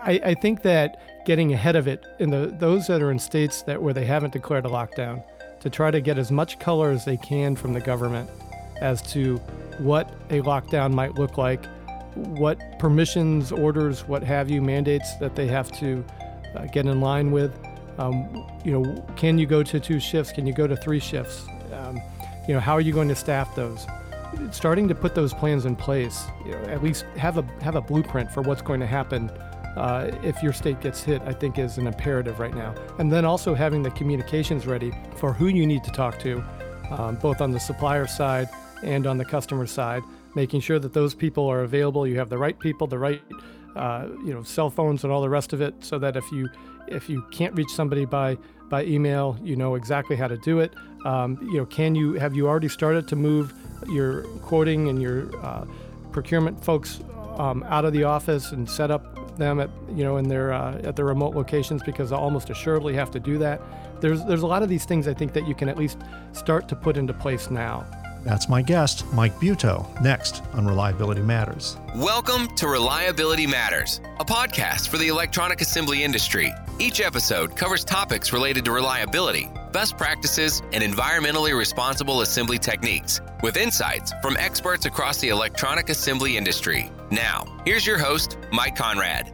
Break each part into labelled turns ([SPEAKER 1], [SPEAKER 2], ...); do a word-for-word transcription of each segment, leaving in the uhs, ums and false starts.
[SPEAKER 1] I, I think that getting ahead of it in the those that are in states that where they haven't declared a lockdown, to try to get as much color as they can from the government as to what a lockdown might look like, what permissions, orders, what have you, mandates that they have to uh, get in line with. Um, you know, can you go to two shifts? Can you go to three shifts? Um, you know, how are you going to staff those? Starting to put those plans in place, you know, at least have a have a blueprint for what's going to happen uh, if your state gets hit, I think is an imperative right now. And then also having the communications ready for who you need to talk to, um, both on the supplier side and on the customer side, making sure that those people are available. You have the right people, the right uh, you know, cell phones and all the rest of it, so that if you if you can't reach somebody by by email, you know exactly how to do it. Um, you know, can you have you already started to move your quoting and your uh, procurement folks um, out of the office and set up them at you know in their uh, at their remote locations, because they'll almost assuredly have to do that. There's there's a lot of these things I think that you can at least start to put into place now.
[SPEAKER 2] That's my guest, Mike Buetow, next on Reliability Matters.
[SPEAKER 3] Welcome to Reliability Matters, a podcast for the electronic assembly industry. Each episode covers topics related to reliability, best practices, and environmentally responsible assembly techniques, with insights from experts across the electronic assembly industry. Now, here's your host, Mike Conrad.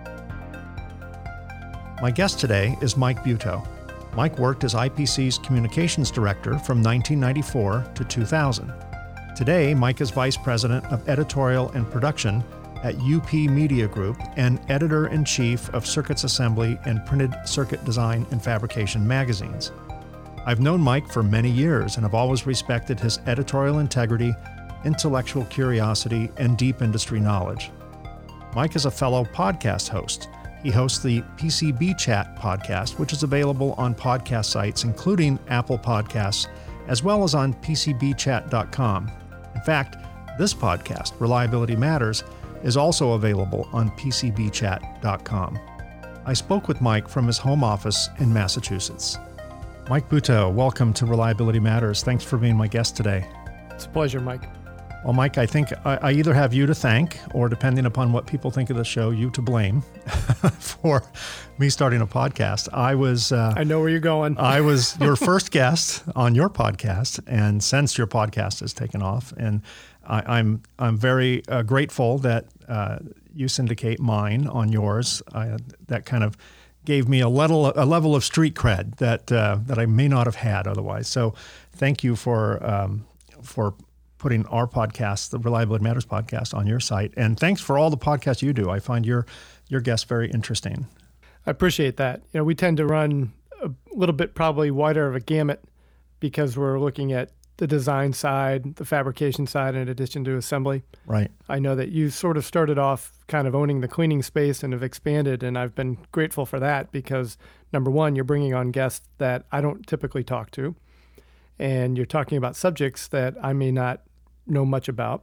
[SPEAKER 2] My guest today is Mike Buetow. Mike worked as I P C's communications director from nineteen ninety-four to two thousand. Today, Mike is vice president of editorial and production at U P Media Group and editor-in-chief of Circuits Assembly and Printed Circuit Design and Fabrication magazines. I've known Mike for many years and have always respected his editorial integrity, intellectual curiosity, and deep industry knowledge. Mike is a fellow podcast host. He hosts the P C B Chat podcast, which is available on podcast sites, including Apple Podcasts, as well as on P C B chat dot com. In fact, this podcast, Reliability Matters, is also available on P C B chat dot com. I spoke with Mike from his home office in Massachusetts. Mike Buetow, welcome to Reliability Matters. Thanks for being my guest today.
[SPEAKER 1] It's a pleasure, Mike.
[SPEAKER 2] Well, Mike, I think I, I either have you to thank, or depending upon what people think of the show, you to blame for me starting a podcast. I was... Uh,
[SPEAKER 1] I know where you're going.
[SPEAKER 2] I was your first guest on your podcast, and since your podcast has taken off, and I, I'm I'm very uh, grateful that uh, you syndicate mine on yours. I, that kind of gave me a level a level of street cred that uh, that I may not have had otherwise. So, thank you for um, for. putting our podcast, the Reliability Matters podcast, on your site. And thanks for all the podcasts you do. I find your your guests very interesting.
[SPEAKER 1] I appreciate that. You know, we tend to run a little bit probably wider of a gamut because we're looking at the design side, the fabrication side, in addition to assembly.
[SPEAKER 2] Right.
[SPEAKER 1] I know that you sort of started off kind of owning the cleaning space and have expanded, and I've been grateful for that because, number one, you're bringing on guests that I don't typically talk to, and you're talking about subjects that I may not know much about.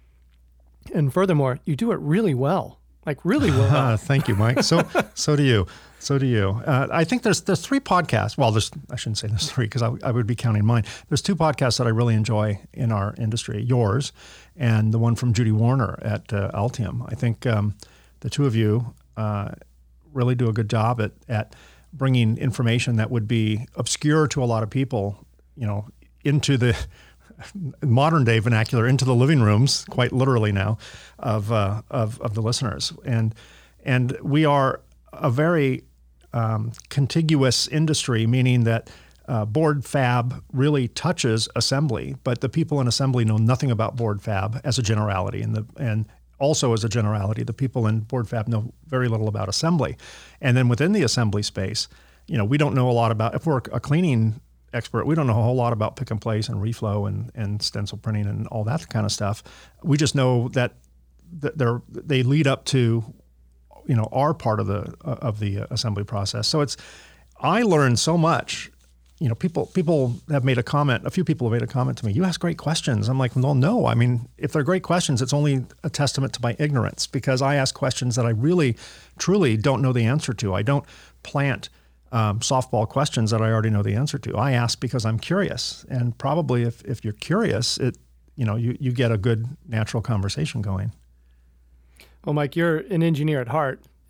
[SPEAKER 1] And furthermore, you do it really well, like really well.
[SPEAKER 2] Thank you, Mike. So, so do you. So do you. Uh, I think there's there's three podcasts. Well, there's I shouldn't say there's three because I, I would be counting mine. There's two podcasts that I really enjoy in our industry. Yours, and the one from Judy Warner at uh, Altium. I think um, the two of you uh, really do a good job at at bringing information that would be obscure to a lot of people, you know, into the modern day vernacular, into the living rooms, quite literally now, of uh, of of the listeners. And and we are a very um, contiguous industry, meaning that uh, board fab really touches assembly, but the people in assembly know nothing about board fab as a generality, and the and also as a generality, the people in board fab know very little about assembly. And then within the assembly space, you know, we don't know a lot about, if we're a cleaning expert, we don't know a whole lot about pick and place and reflow and, and stencil printing and all that kind of stuff. We just know that they're they lead up to, you know, our part of the of the assembly process. So it's, I learned so much. You know, people people have made a comment. A few people have made a comment to me. You ask great questions. I'm like, well, no. I mean, if they're great questions, it's only a testament to my ignorance because I ask questions that I really, truly don't know the answer to. I don't plant Um, softball questions that I already know the answer to. I ask because I'm curious, and probably if, if you're curious, it you know you, you get a good natural conversation going.
[SPEAKER 1] Well, Mike, you're an engineer at heart,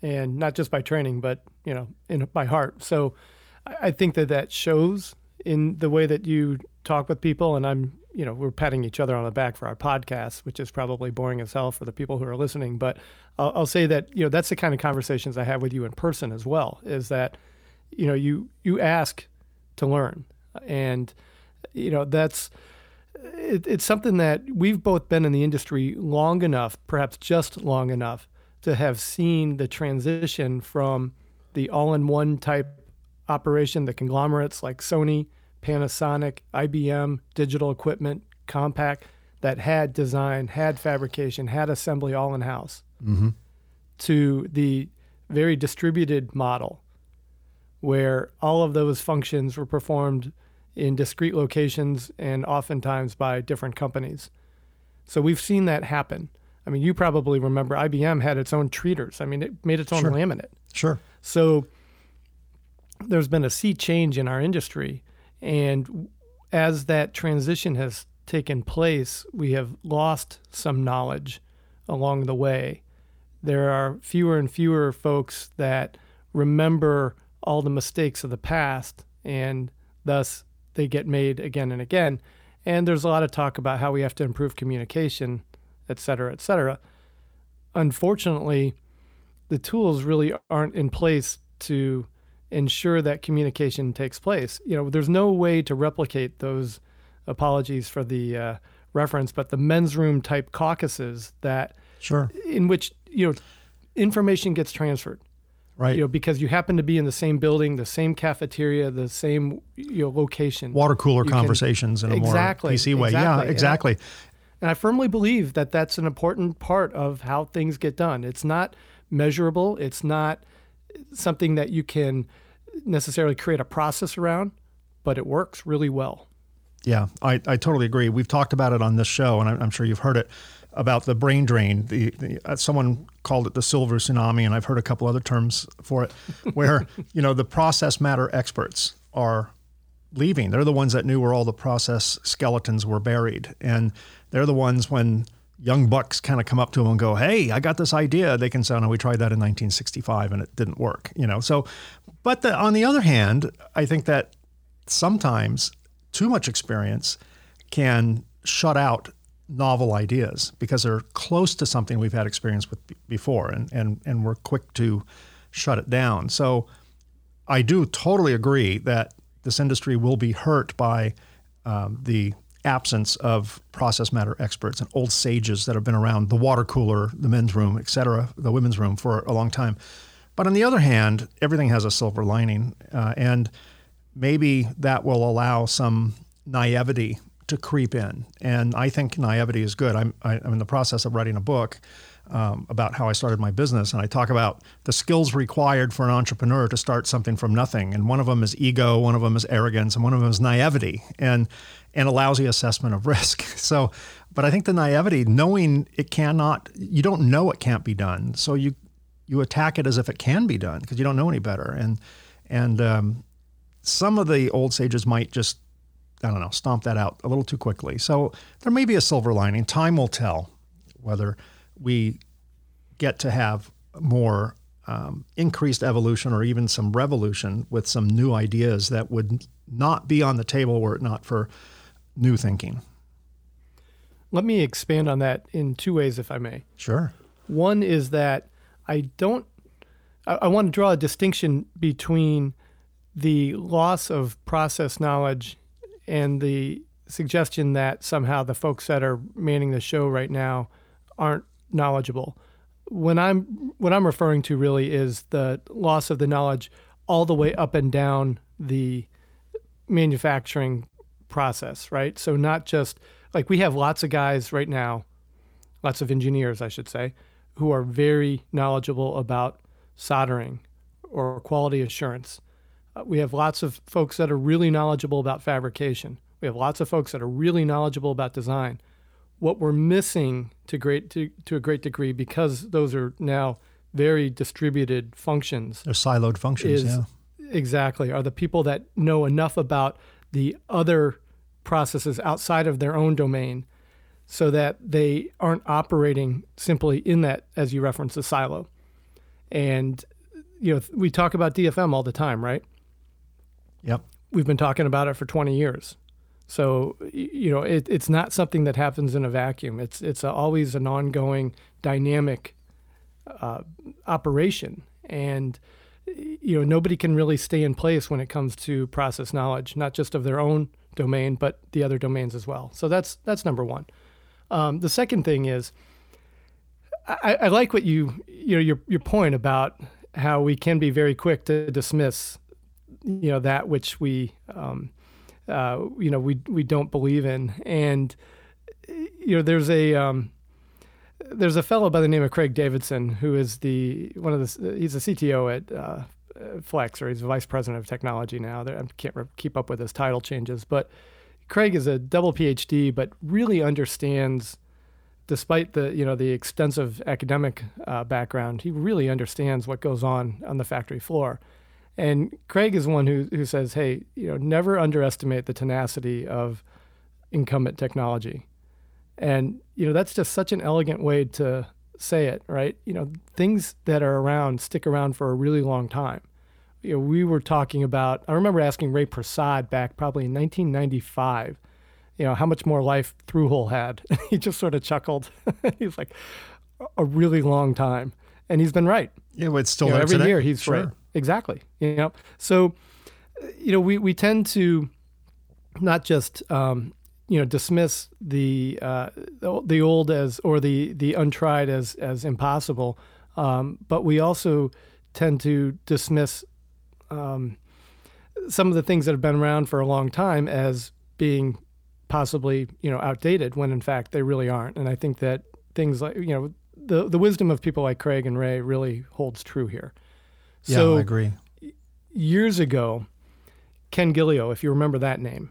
[SPEAKER 1] and not just by training, but, you know, in by heart. So I, I think that that shows in the way that you talk with people, and I'm, you know, we're patting each other on the back for our podcast, which is probably boring as hell for the people who are listening. But I'll, I'll say that, you know, that's the kind of conversations I have with you in person as well, is that, you know, you, you ask to learn. And, you know, that's, it, it's something that we've both been in the industry long enough, perhaps just long enough, to have seen the transition from the all-in-one type operation, the conglomerates like Sony, Panasonic, I B M, Digital Equipment, Compaq, that had design, had fabrication, had assembly all in-house,
[SPEAKER 2] mm-hmm.
[SPEAKER 1] to the very distributed model where all of those functions were performed in discrete locations and oftentimes by different companies. So we've seen that happen. I mean, you probably remember I B M had its own treaters. I mean, it made its own
[SPEAKER 2] Sure.
[SPEAKER 1] laminate.
[SPEAKER 2] Sure.
[SPEAKER 1] So there's been a sea change in our industry. And as that transition has taken place, we have lost some knowledge along the way. There are fewer and fewer folks that remember all the mistakes of the past, and thus they get made again and again. And there's a lot of talk about how we have to improve communication, et cetera, et cetera. Unfortunately, the tools really aren't in place to ensure that communication takes place. You know, there's no way to replicate those, apologies for the uh, reference, but the men's room type caucuses that,
[SPEAKER 2] Sure.
[SPEAKER 1] in which, you know, information gets transferred.
[SPEAKER 2] Right.
[SPEAKER 1] You know, because you happen to be in the same building, the same cafeteria, the same, you know, location.
[SPEAKER 2] Water cooler
[SPEAKER 1] You can-
[SPEAKER 2] conversations in a
[SPEAKER 1] exactly,
[SPEAKER 2] more P C way.
[SPEAKER 1] exactly.
[SPEAKER 2] Yeah, exactly.
[SPEAKER 1] And I firmly believe that that's an important part of how things get done. It's not measurable. It's not something that you can necessarily create a process around, but it works really well.
[SPEAKER 2] Yeah, I, I totally agree. We've talked about it on this show, and I'm, I'm sure you've heard it, about the brain drain. The, the uh, someone called it the silver tsunami, and I've heard a couple other terms for it, where you know the process matter experts are leaving. They're the ones that knew where all the process skeletons were buried, and they're the ones when young bucks kind of come up to them and go, "Hey, I got this idea." They can say, "No, we tried that in nineteen sixty-five and it didn't work." You know, so. But the, on the other hand, I think that sometimes too much experience can shut out novel ideas because they're close to something we've had experience with b- before, and, and, and we're quick to shut it down. So I do totally agree that this industry will be hurt by um, the absence of process matter experts and old sages that have been around the water cooler, the men's room, et cetera, the women's room for a long time. But on the other hand, everything has a silver lining, uh, and maybe that will allow some naivety to creep in. And I think naivety is good. I'm, I, I'm in the process of writing a book um, about how I started my business, and I talk about the skills required for an entrepreneur to start something from nothing. And one of them is ego, one of them is arrogance, and one of them is naivety, and and a lousy assessment of risk. So, but I think the naivety, knowing it cannot, you don't know it can't be done, so you you attack it as if it can be done because you don't know any better. And and um, some of the old sages might just, I don't know, stomp that out a little too quickly. So there may be a silver lining. Time will tell whether we get to have more um, increased evolution or even some revolution with some new ideas that would not be on the table were it not for new thinking.
[SPEAKER 1] Let me expand on that in two ways, if I may.
[SPEAKER 2] Sure.
[SPEAKER 1] One is that I don't, I, I want to draw a distinction between the loss of process knowledge and the suggestion that somehow the folks that are manning the show right now aren't knowledgeable. When I'm what I'm referring to really is the loss of the knowledge all the way up and down the manufacturing process, right? So not just like we have lots of guys right now, lots of engineers, I should say, who are very knowledgeable about soldering or quality assurance. Uh, we have lots of folks that are really knowledgeable about fabrication. We have lots of folks that are really knowledgeable about design. What we're missing to great to, to a great degree, because those are now very distributed functions.
[SPEAKER 2] They're siloed functions,
[SPEAKER 1] is,
[SPEAKER 2] yeah.
[SPEAKER 1] Exactly, are the people that know enough about the other processes outside of their own domain so that they aren't operating simply in that, as you referenced, the silo. And, you know, we talk about D F M all the time, right?
[SPEAKER 2] Yep.
[SPEAKER 1] We've been talking about it for twenty years. So, you know, it, it's not something that happens in a vacuum. It's it's a, always an ongoing, dynamic uh, operation. And, you know, nobody can really stay in place when it comes to process knowledge, not just of their own domain, but the other domains as well. So that's that's number one. Um, the second thing is, I, I like what you, you know, your your point about how we can be very quick to dismiss, you know, that which we, um, uh, you know, we we don't believe in. And, you know, there's a um, there's a fellow by the name of Craig Davidson who is the one of the he's a C T O at uh, Flex, or he's the vice president of technology now. I can't keep up with his title changes, but Craig is a double P H D, but really understands, despite the you know the extensive academic uh, background, he really understands what goes on on the factory floor. And Craig is one who who says, hey, you know, never underestimate the tenacity of incumbent technology. And you know that's just such an elegant way to say it, right? You know, things that are around stick around for a really long time. You know, we were talking about, I remember asking Ray Prasad back probably in nineteen ninety-five, you know, how much more life Through-Hole had. He just sort of chuckled. He was like, a really long time. And he's been right.
[SPEAKER 2] Yeah, well, it's still
[SPEAKER 1] you know,
[SPEAKER 2] there
[SPEAKER 1] every
[SPEAKER 2] today.
[SPEAKER 1] year he's
[SPEAKER 2] Sure.
[SPEAKER 1] right. Exactly. You know, so, you know, we, we tend to not just, um, you know, dismiss the uh, the old as or the the untried as as impossible, um, but we also tend to dismiss um, some of the things that have been around for a long time as being possibly you know outdated, when in fact they really aren't. And I think that things like you know the the wisdom of people like Craig and Ray really holds true here.
[SPEAKER 2] Yeah,
[SPEAKER 1] So
[SPEAKER 2] I agree.
[SPEAKER 1] Years ago, Ken Gillio, if you remember that name.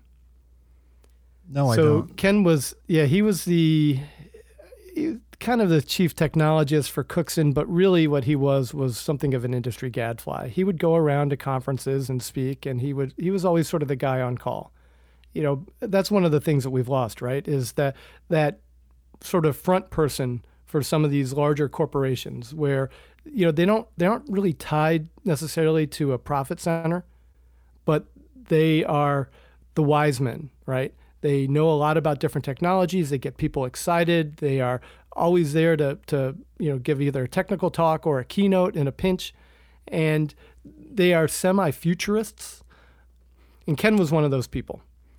[SPEAKER 2] No, I
[SPEAKER 1] so
[SPEAKER 2] don't.
[SPEAKER 1] Ken was, yeah, he was the he- kind of the chief technologist for Cookson, but really what he was was something of an industry gadfly. He would go around to conferences and speak, and he would he was always sort of the guy on call. You know, that's one of the things that we've lost, right? Is that that sort of front person for some of these larger corporations, where you know they don't they aren't really tied necessarily to a profit center, but they are the wise men, right? They know a lot about different technologies. They get people excited. They are always there to, to you know, give either a technical talk or a keynote in a pinch. And they are semi-futurists. And Ken was one of those people.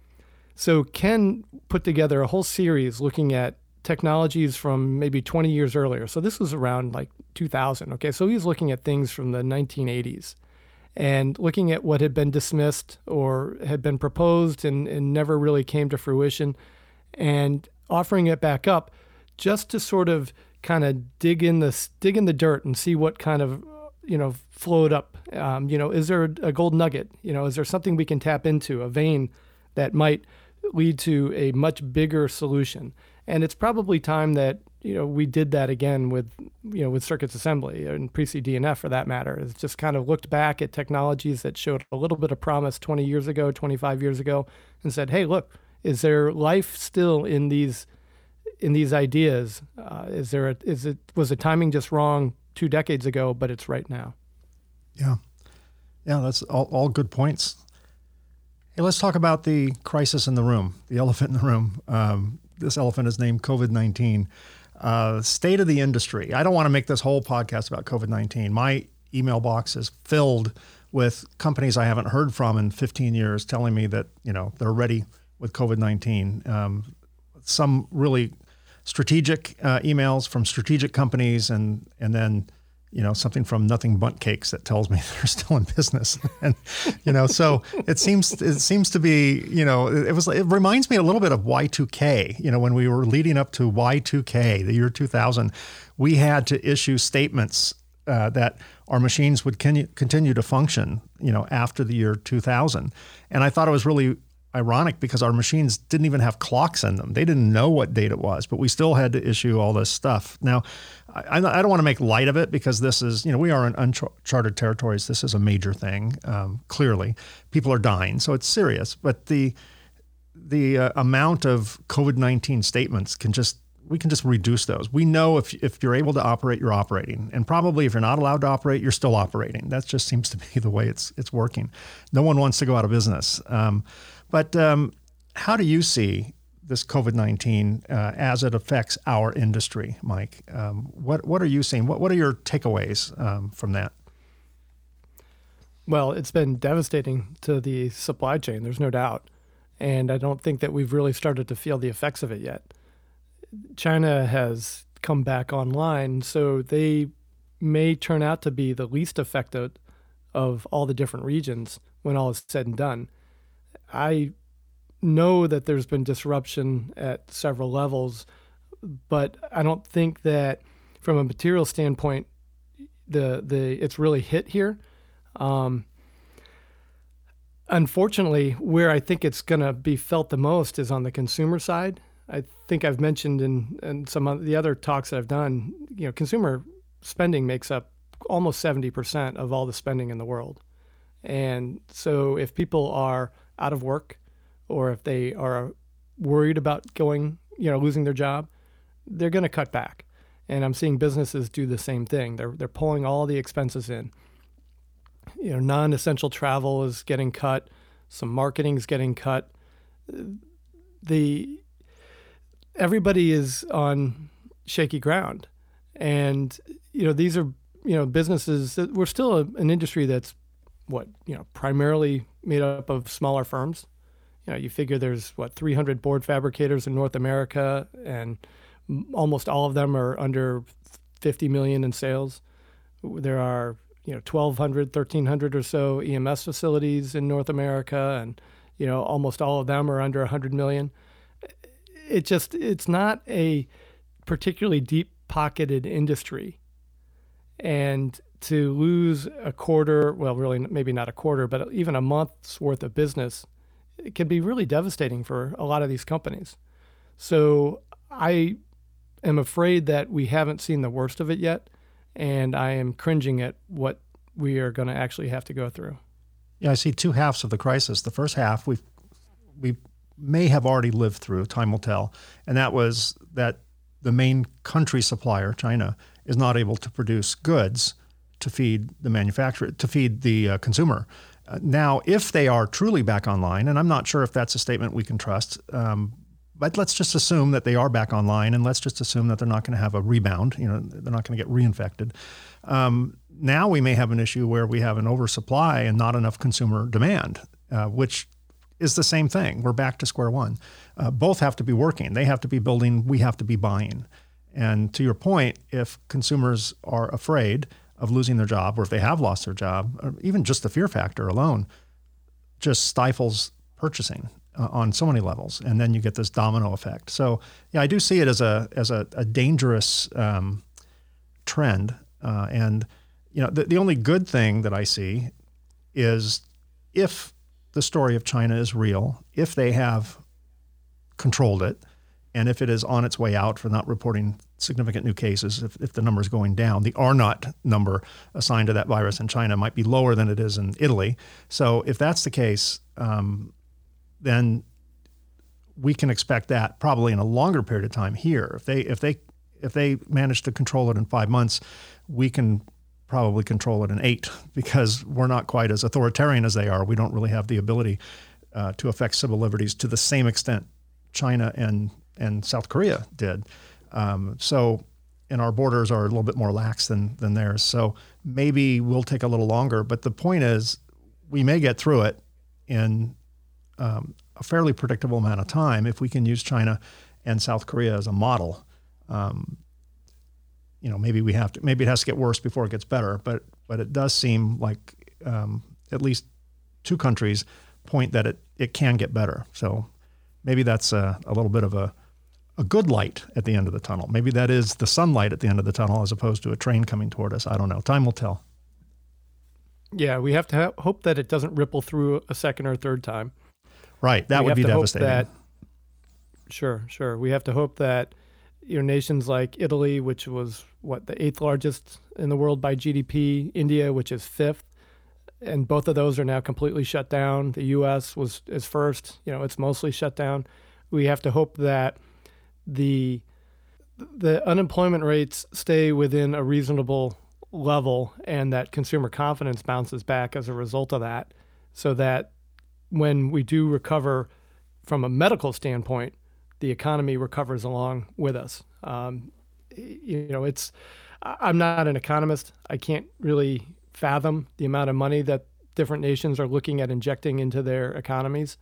[SPEAKER 1] So Ken put together a whole series looking at technologies from maybe twenty years earlier. So this was around like two thousand. Okay, so he was looking at things from the nineteen eighties. And looking at what had been dismissed or had been proposed and, and never really came to fruition, and offering it back up just to sort of kind of dig in the dig in the dirt and see what kind of you know flowed up. Um, you know, is there a gold nugget? You know, is there something we can tap into, a vein that might lead to a much bigger solution? And it's probably time that you know we did that again with you know with circuits assembly and pre-C D N F for that matter. It's just kind of looked back at technologies that showed a little bit of promise twenty years ago, twenty-five years ago, and said, hey, look, is there life still in these in these ideas? Uh, is there a, is it was the timing just wrong two decades ago, but it's right now?
[SPEAKER 2] Yeah, yeah, that's all, all good points. Hey, let's talk about the crisis in the room, the elephant in the room. Um, this elephant is named COVID nineteen. Uh, state of the industry. I don't want to make this whole podcast about COVID nineteen. My email box is filled with companies I haven't heard from in fifteen years telling me that, you know, they're ready with COVID nineteen. Um, some really strategic uh, emails from strategic companies, and and then, you know, something from Nothing Bundt Cakes that tells me they're still in business. And, you know, so it seems, it seems to be, you know, it was, it reminds me a little bit of Y two K. You know, when we were leading up to Y two K, the year two thousand, we had to issue statements uh, that our machines would con- continue to function, you know, after the year two thousand. And I thought it was really ironic because our machines didn't even have clocks in them. They didn't know what date it was, but we still had to issue all this stuff. Now, I, I don't want to make light of it because this is, you know, we are in uncharted territories. This is a major thing. Um, clearly, people are dying, so it's serious. But the the uh, amount of COVID nineteen statements can just we can just reduce those. We know if if you're able to operate, you're operating, and probably if you're not allowed to operate, you're still operating. That just seems to be the way it's it's working. No one wants to go out of business. Um, but um, how do you see this COVID nineteen uh, as it affects our industry, Mike? Um, what what are you seeing? What what are your takeaways um, from that?
[SPEAKER 1] Well, it's been devastating to the supply chain. There's no doubt, and I don't think that we've really started to feel the effects of it yet. China has come back online, so they may turn out to be the least affected of all the different regions when all is said and done. I know that there's been disruption at several levels, but I don't think that from a material standpoint, the the it's really hit here. Um, unfortunately, where I think it's going to be felt the most is on the consumer side. I think I've mentioned in, in some of the other talks that I've done, you know, consumer spending makes up almost seventy percent of all the spending in the world. And so if people are out of work or if they are worried about going, you know, losing their job, they're going to cut back. And I'm seeing businesses do the same thing. They're they're pulling all the expenses in. You know, non-essential travel is getting cut. Some marketing is getting cut. The everybody is on shaky ground, and you know these are you know businesses. We're still a, an industry that's what you know primarily made up of smaller firms. You know, you figure there's what three hundred board fabricators in North America, and almost all of them are under fifty million in sales. There are you know twelve hundred, thirteen hundred or so E M S facilities in North America, and you know almost all of them are under one hundred million. It just it's not a particularly deep-pocketed industry, and to lose a quarter, well, really maybe not a quarter, but even a month's worth of business, it can be really devastating for a lot of these companies. So I am afraid that we haven't seen the worst of it yet, and I am cringing at what we are going to actually have to go through.
[SPEAKER 2] Yeah, I see two halves of the crisis. The first half we we may have already lived through, time will tell, and that was that the main country supplier, China, is not able to produce goods to feed the manufacturer, to feed the uh, consumer. Uh, now, if they are truly back online, and I'm not sure if that's a statement we can trust, um, but let's just assume that they are back online, and let's just assume that they're not going to have a rebound. You know, they're not going to get reinfected. Um, now we may have an issue where we have an oversupply and not enough consumer demand, uh, which is the same thing. We're back to square one. Uh, both have to be working. They have to be building. We have to be buying. And to your point, if consumers are afraid of losing their job, or if they have lost their job, or even just the fear factor alone just stifles purchasing uh, on so many levels. And then you get this domino effect. So yeah, I do see it as a as a, a dangerous um, trend. Uh, and you know, the, the only good thing that I see is if the story of China is real, if they have controlled it, and if it is on its way out for not reporting significant new cases, if, if the number is going down, the R naught number assigned to that virus in China might be lower than it is in Italy. So if that's the case, um, then we can expect that probably in a longer period of time here. If they if they if they manage to control it in five months, we can probably control it in eight, because we're not quite as authoritarian as they are. We don't really have the ability uh, to affect civil liberties to the same extent China and and South Korea did. Um, so, and our borders are a little bit more lax than than theirs. So maybe we'll take a little longer. But the point is, we may get through it in um, a fairly predictable amount of time if we can use China and South Korea as a model. Um, you know, maybe we have to. Maybe it has to get worse before it gets better. But but it does seem like um, at least two countries point that it it can get better. So maybe that's a, a little bit of a a good light at the end of the tunnel. Maybe that is the sunlight at the end of the tunnel as opposed to a train coming toward us. I don't know. Time will tell.
[SPEAKER 1] Yeah, we have to ha- hope that it doesn't ripple through a second or third time.
[SPEAKER 2] Right. That
[SPEAKER 1] we
[SPEAKER 2] would be
[SPEAKER 1] have to
[SPEAKER 2] devastating.
[SPEAKER 1] Hope that, sure, sure. We have to hope that you know nations like Italy, which was what the eighth largest in the world by G D P, India, which is fifth, and both of those are now completely shut down. The U S was is first. You know, it's mostly shut down. We have to hope that the the unemployment rates stay within a reasonable level and that consumer confidence bounces back as a result of that, so that when we do recover from a medical standpoint, the economy recovers along with us. Um, you know, it's, I'm not an economist. I can't really fathom the amount of money that different nations are looking at injecting into their economies.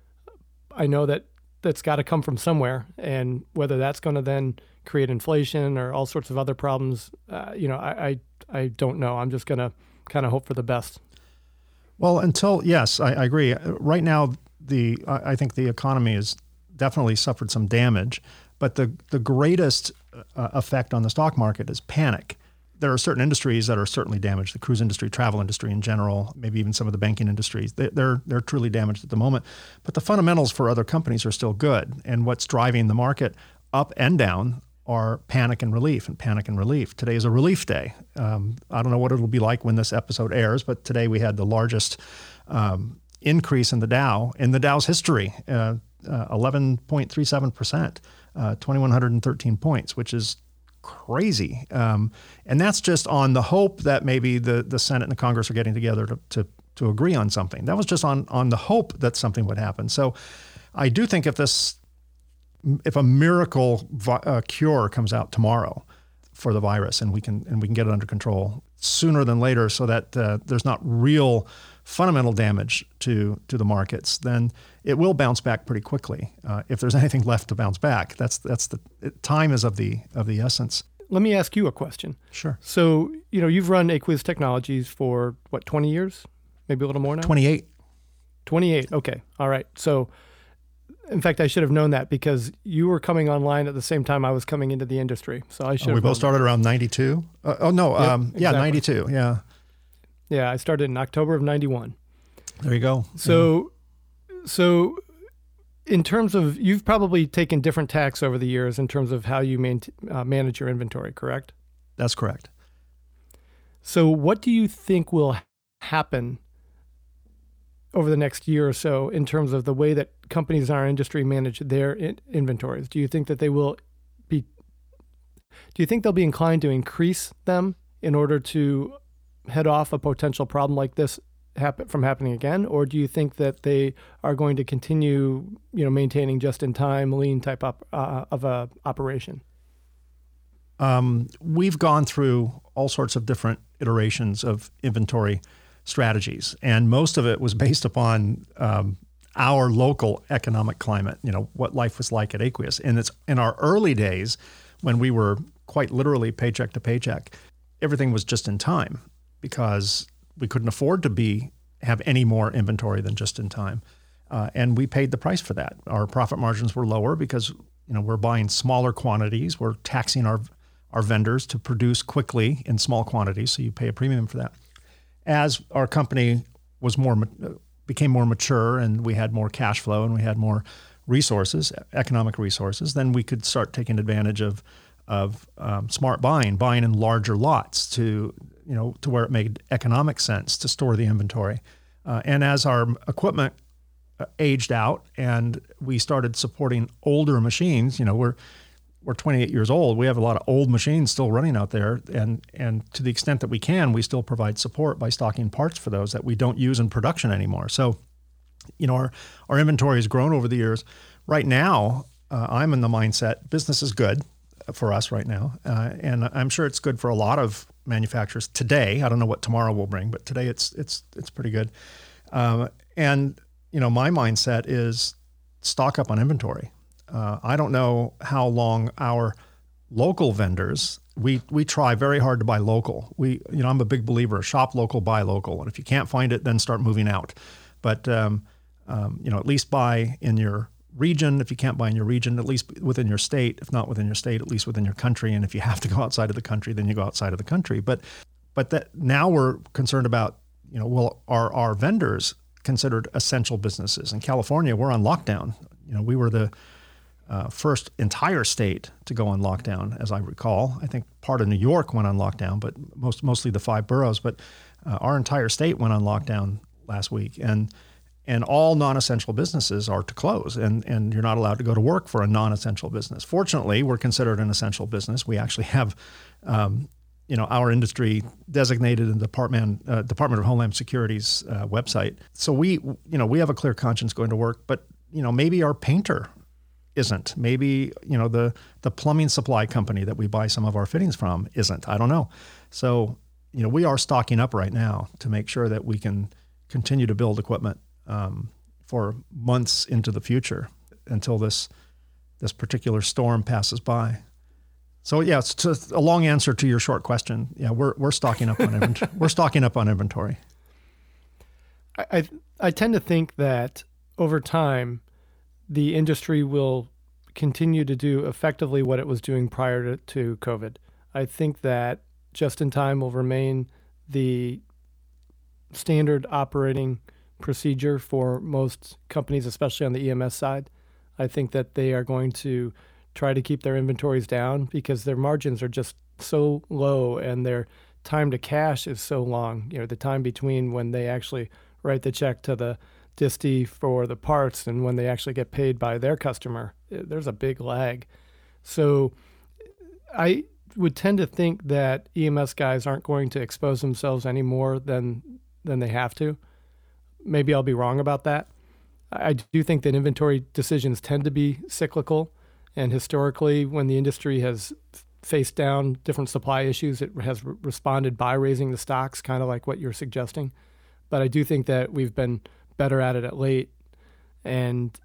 [SPEAKER 1] I know that that's got to come from somewhere, and whether that's going to then create inflation or all sorts of other problems, uh, you know, I, I I don't know. I'm just going to kind of hope for the best.
[SPEAKER 2] Well, until yes, I, I agree. Right now, the I, I think the economy has definitely suffered some damage, but the the greatest uh, effect on the stock market is panic. There are certain industries that are certainly damaged: the cruise industry, travel industry in general, maybe even some of the banking industries. They, they're they're truly damaged at the moment. But the fundamentals for other companies are still good. And what's driving the market up and down are panic and relief, and panic and relief. Today is a relief day. Um, I don't know what it'll be like when this episode airs, but today we had the largest um, increase in the Dow in the Dow's history, uh, uh, eleven point three seven percent, uh, two thousand one hundred thirteen points, which is crazy. Um, and that's just on the hope that maybe the, the Senate and the Congress are getting together to, to, to agree on something. That was just on, on the hope that something would happen. So I do think if this, if a miracle vi- uh, cure comes out tomorrow for the virus and we can, and we can get it under control sooner than later so that uh, there's not real fundamental damage to, to the markets, then it will bounce back pretty quickly. Uh, if there's anything left to bounce back, that's that's the time is of the of the essence.
[SPEAKER 1] Let me ask you a question.
[SPEAKER 2] Sure.
[SPEAKER 1] So, you know, you've run Aqueous Technologies for what, twenty years? Maybe a little more now?
[SPEAKER 2] twenty-eight.
[SPEAKER 1] twenty-eight. Okay. All right. So, in fact, I should have known that because you were coming online at the same time I was coming into the industry. So I should.
[SPEAKER 2] Oh,
[SPEAKER 1] have
[SPEAKER 2] we both started around ninety-two. Uh, oh no.
[SPEAKER 1] Yep,
[SPEAKER 2] um, yeah,
[SPEAKER 1] exactly.
[SPEAKER 2] ninety-two. Yeah.
[SPEAKER 1] Yeah, I started in October of ninety-one.
[SPEAKER 2] There you go.
[SPEAKER 1] So, yeah. so in terms of, you've probably taken different tacks over the years in terms of how you main, uh, manage your inventory, correct?
[SPEAKER 2] That's correct.
[SPEAKER 1] So what do you think will happen over the next year or so in terms of the way that companies in our industry manage their in- inventories? Do you think that they will be, do you think they'll be inclined to increase them in order to head off a potential problem like this happen from happening again? Or do you think that they are going to continue, you know, maintaining just-in-time, lean type op, uh, of a operation?
[SPEAKER 2] Um, we've gone through all sorts of different iterations of inventory strategies, and most of it was based upon um, our local economic climate, you know, what life was like at Aqueous. And it's in our early days when we were quite literally paycheck to paycheck, everything was just in time because we couldn't afford to be have any more inventory than just in time. Uh, and we paid the price for that. Our profit margins were lower because, you know, we're buying smaller quantities. We're taxing our our vendors to produce quickly in small quantities, so you pay a premium for that. As our company was more became more mature and we had more cash flow and we had more resources, economic resources, then we could start taking advantage of of um, smart buying, buying in larger lots to, you know, to where it made economic sense to store the inventory. Uh, and as our equipment uh, aged out and we started supporting older machines, you know, we're we're twenty-eight years old. We have a lot of old machines still running out there, and and to the extent that we can, we still provide support by stocking parts for those that we don't use in production anymore. So, you know, our our inventory has grown over the years. Right now, uh, I'm in the mindset business is good for us right now, uh, and I'm sure it's good for a lot of manufacturers today. I don't know what tomorrow will bring, but today it's it's it's pretty good. Um, and you know, my mindset is stock up on inventory. Uh, I don't know how long our local vendors, we we try very hard to buy local. We, you know, I'm a big believer, shop local, buy local. And if you can't find it, then start moving out. But, um, um, you know, at least buy in your region. If you can't buy in your region, at least within your state. If not within your state, at least within your country. And if you have to go outside of the country, then you go outside of the country. But but that now we're concerned about, you know, well, are our vendors considered essential businesses? In California, we're on lockdown. You know, we were the Uh, first entire state to go on lockdown, as I recall. I think part of New York went on lockdown, but most mostly the five boroughs. But uh, our entire state went on lockdown last week, and and all non-essential businesses are to close, and, and you're not allowed to go to work for a non-essential business. Fortunately, we're considered an essential business. We actually have, um, you know, our industry designated in the Department uh, Department of Homeland Security's uh, website. So we, you know, we have a clear conscience going to work. But you know, maybe our painter isn't. Maybe you know the the plumbing supply company that we buy some of our fittings from isn't. I don't know. So you know, we are stocking up right now to make sure that we can continue to build equipment Um, for months into the future until this this particular storm passes by. So yeah, it's just a long answer to your short question. Yeah, we're we're stocking up on inventory. We're stocking up on inventory.
[SPEAKER 1] I, I I tend to think that over time, the industry will continue to do effectively what it was doing prior to, to COVID. I think that just-in-time will remain the standard operating procedure for most companies, especially on the E M S side. I think that they are going to try to keep their inventories down because their margins are just so low and their time to cash is so long. You know, the time between when they actually write the check to the disti for the parts and when they actually get paid by their customer, there's a big lag. So I would tend to think that E M S guys aren't going to expose themselves any more than than they have to. Maybe I'll be wrong about that. I do think that inventory decisions tend to be cyclical, and historically, when the industry has faced down different supply issues, it has re- responded by raising the stocks, kind of like what you're suggesting. But I do think that we've been better at it at late, and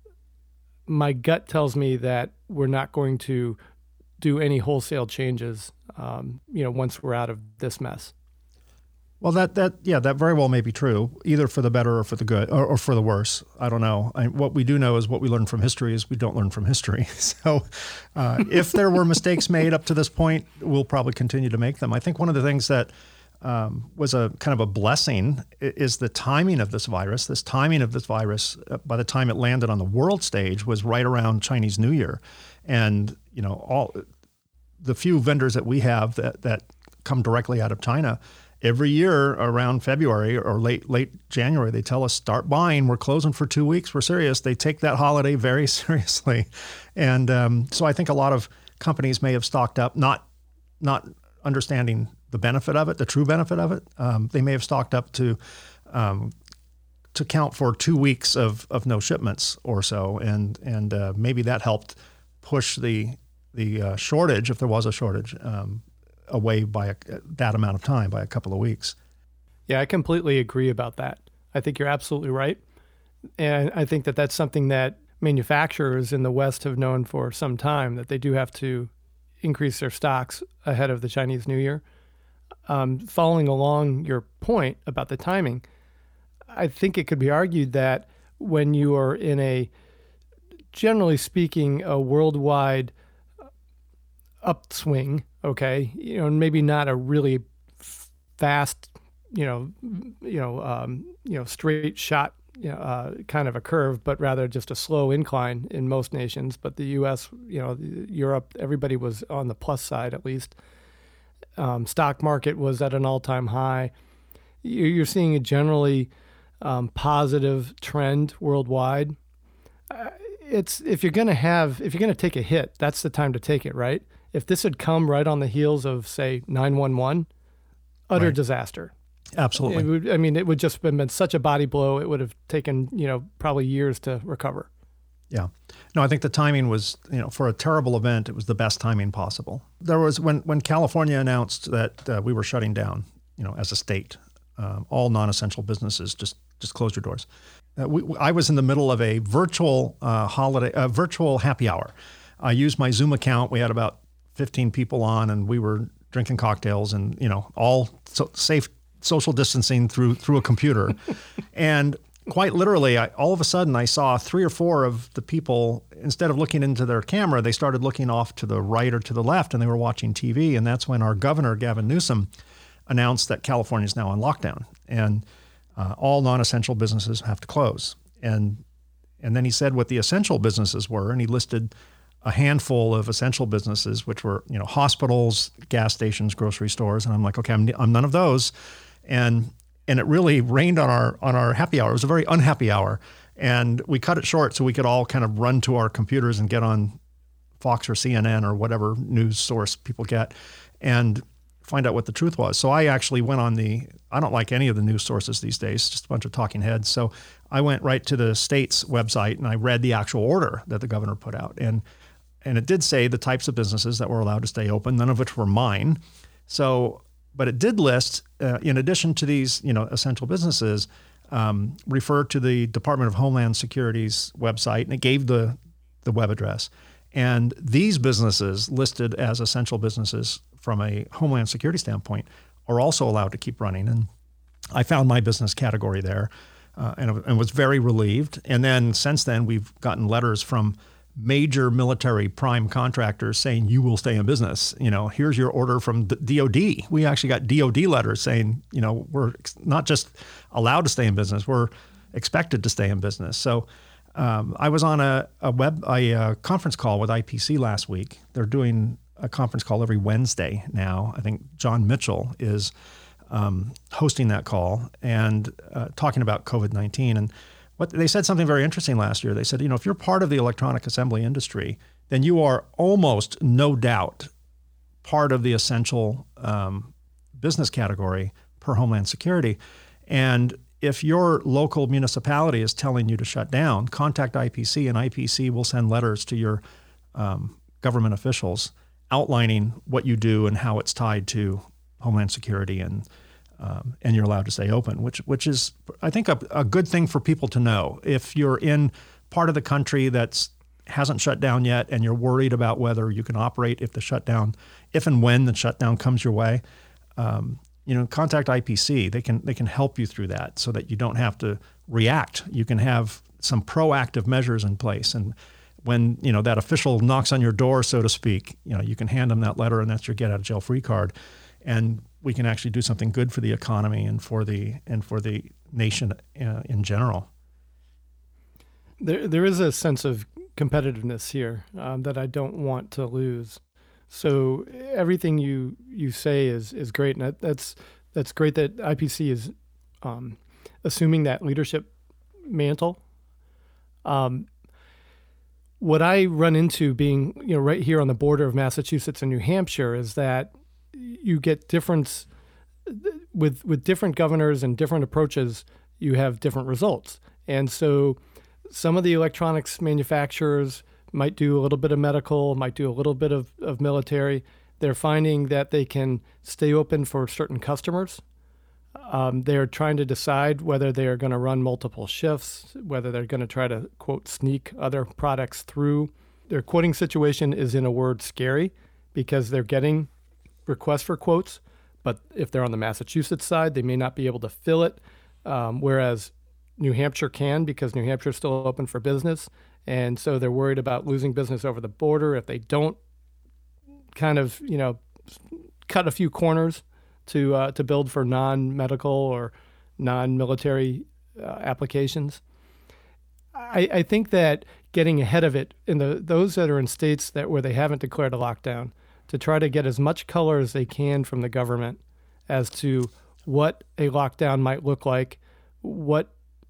[SPEAKER 1] my gut tells me that we're not going to do any wholesale changes, um, you know, once we're out of this mess.
[SPEAKER 2] Well, that that yeah, that very well may be true, either for the better or for the good, or, or for the worse. I don't know. I, what we do know is what we learn from history is we don't learn from history. So, uh, if there were mistakes made up to this point, we'll probably continue to make them. I think one of the things that um, was a kind of a blessing is the timing of this virus. This timing of this virus, uh, by the time it landed on the world stage, was right around Chinese New Year, and you know, all the few vendors that we have that that come directly out of China. Every year around February or late late January, they tell us, start buying. We're closing for two weeks. We're serious. They take that holiday very seriously. And um, so I think a lot of companies may have stocked up, not not understanding the benefit of it, the true benefit of it. Um, they may have stocked up to um, to count for two weeks of, of no shipments or so. And and uh, maybe that helped push the, the uh, shortage, if there was a shortage, um, away by a, that amount of time, by a couple of weeks.
[SPEAKER 1] Yeah, I completely agree about that. I think you're absolutely right. And I think that that's something that manufacturers in the West have known for some time, that they do have to increase their stocks ahead of the Chinese New Year. Um, following along your point about the timing, I think it could be argued that when you are in a, generally speaking, a worldwide upswing, okay, you know, maybe not a really fast, you know, you know, um, you know, straight shot, you know, uh, kind of a curve, but rather just a slow incline in most nations. But the U S, you know, Europe, everybody was on the plus side at least. Um, stock market was at an all-time high. You're seeing a generally um, positive trend worldwide. Uh, it's if you're going to have, if you're going to take a hit, that's the time to take it, right? If this had come right on the heels of, say, nine one one, utter right. disaster.
[SPEAKER 2] Absolutely.
[SPEAKER 1] It would, I mean, it would just have been such a body blow. It would have taken, you know, probably years to recover.
[SPEAKER 2] Yeah. No, I think the timing was, you know, for a terrible event, it was the best timing possible. There was, when, when California announced that uh, we were shutting down, you know, as a state, um, all non-essential businesses, just, just close your doors. Uh, we, I was in the middle of a virtual uh, holiday, uh, virtual happy hour. I used my Zoom account. We had about fifteen people on, and we were drinking cocktails and, you know, all so safe social distancing through through a computer. And quite literally, I, all of a sudden, I saw three or four of the people, instead of looking into their camera, they started looking off to the right or to the left, and they were watching T V. And that's when our governor, Gavin Newsom, announced that California is now on lockdown, and uh, all non-essential businesses have to close. And and then he said what the essential businesses were, and he listed a handful of essential businesses, which were, you know, hospitals, gas stations, grocery stores. And I'm like, okay, I'm, I'm none of those. And and it really rained on our on our happy hour. It was a very unhappy hour, and we cut it short so we could all kind of run to our computers and get on Fox or C N N or whatever news source people get, and find out what the truth was. So I actually went on the, I don't like any of the news sources these days, just a bunch of talking heads. So I went right to the state's website and I read the actual order that the governor put out. And and it did say the types of businesses that were allowed to stay open, none of which were mine. So, but it did list, uh, in addition to these, you know, essential businesses, um, refer to the Department of Homeland Security's website, and it gave the the web address. And these businesses listed as essential businesses from a Homeland Security standpoint are also allowed to keep running. And I found my business category there uh, and, and was very relieved. And then since then, we've gotten letters from major military prime contractors saying, you will stay in business. You know, here's your order from the D O D. We actually got D O D letters saying, you know, we're not just allowed to stay in business, we're expected to stay in business. So um, I was on a, a web a, a conference call with I P C last week. They're doing a conference call every Wednesday now. I think John Mitchell is um, hosting that call and uh, talking about COVID nineteen. And what they said something very interesting last year. They said, you know, if you're part of the electronic assembly industry, then you are almost no doubt part of the essential um, business category per Homeland Security. And if your local municipality is telling you to shut down, contact I P C, and I P C will send letters to your um, government officials outlining what you do and how it's tied to Homeland Security, and um, and you're allowed to stay open, which which is, I think, a, a good thing for people to know. If you're in part of the country that's hasn't shut down yet and you're worried about whether you can operate if the shutdown, if and when the shutdown comes your way, um, you know, contact I P C. They can they can help you through that so that you don't have to react. You can have some proactive measures in place. And when, you know, that official knocks on your door, so to speak, you know, you can hand them that letter and that's your get out of jail free card. And we can actually do something good for the economy and for the and for the nation uh, in general.
[SPEAKER 1] There, there is a sense of competitiveness here um, that I don't want to lose. So everything you you say is is great, and that, that's that's great that I P C is um, assuming that leadership mantle. Um, what I run into being, you know, right here on the border of Massachusetts and New Hampshire is that you get difference with with different governors and different approaches. You have different results, and so some of the electronics manufacturers might do a little bit of medical, might do a little bit of, of military. They're finding that they can stay open for certain customers. Um, they're trying to decide whether they're going to run multiple shifts, whether they're going to try to, quote, sneak other products through. Their quoting situation is, in a word, scary, because they're getting requests for quotes, but if they're on the Massachusetts side, they may not be able to fill it, um, whereas New Hampshire can, because New Hampshire is still open for business. And so they're worried about losing business over the border if they don't kind of, you know, cut a few corners to uh, to build for non-medical or non-military uh, applications. I, I think that getting ahead of it in the those that are in states that where they haven't declared a lockdown, to try to get as much color as they can from the government as to what a lockdown might look like, what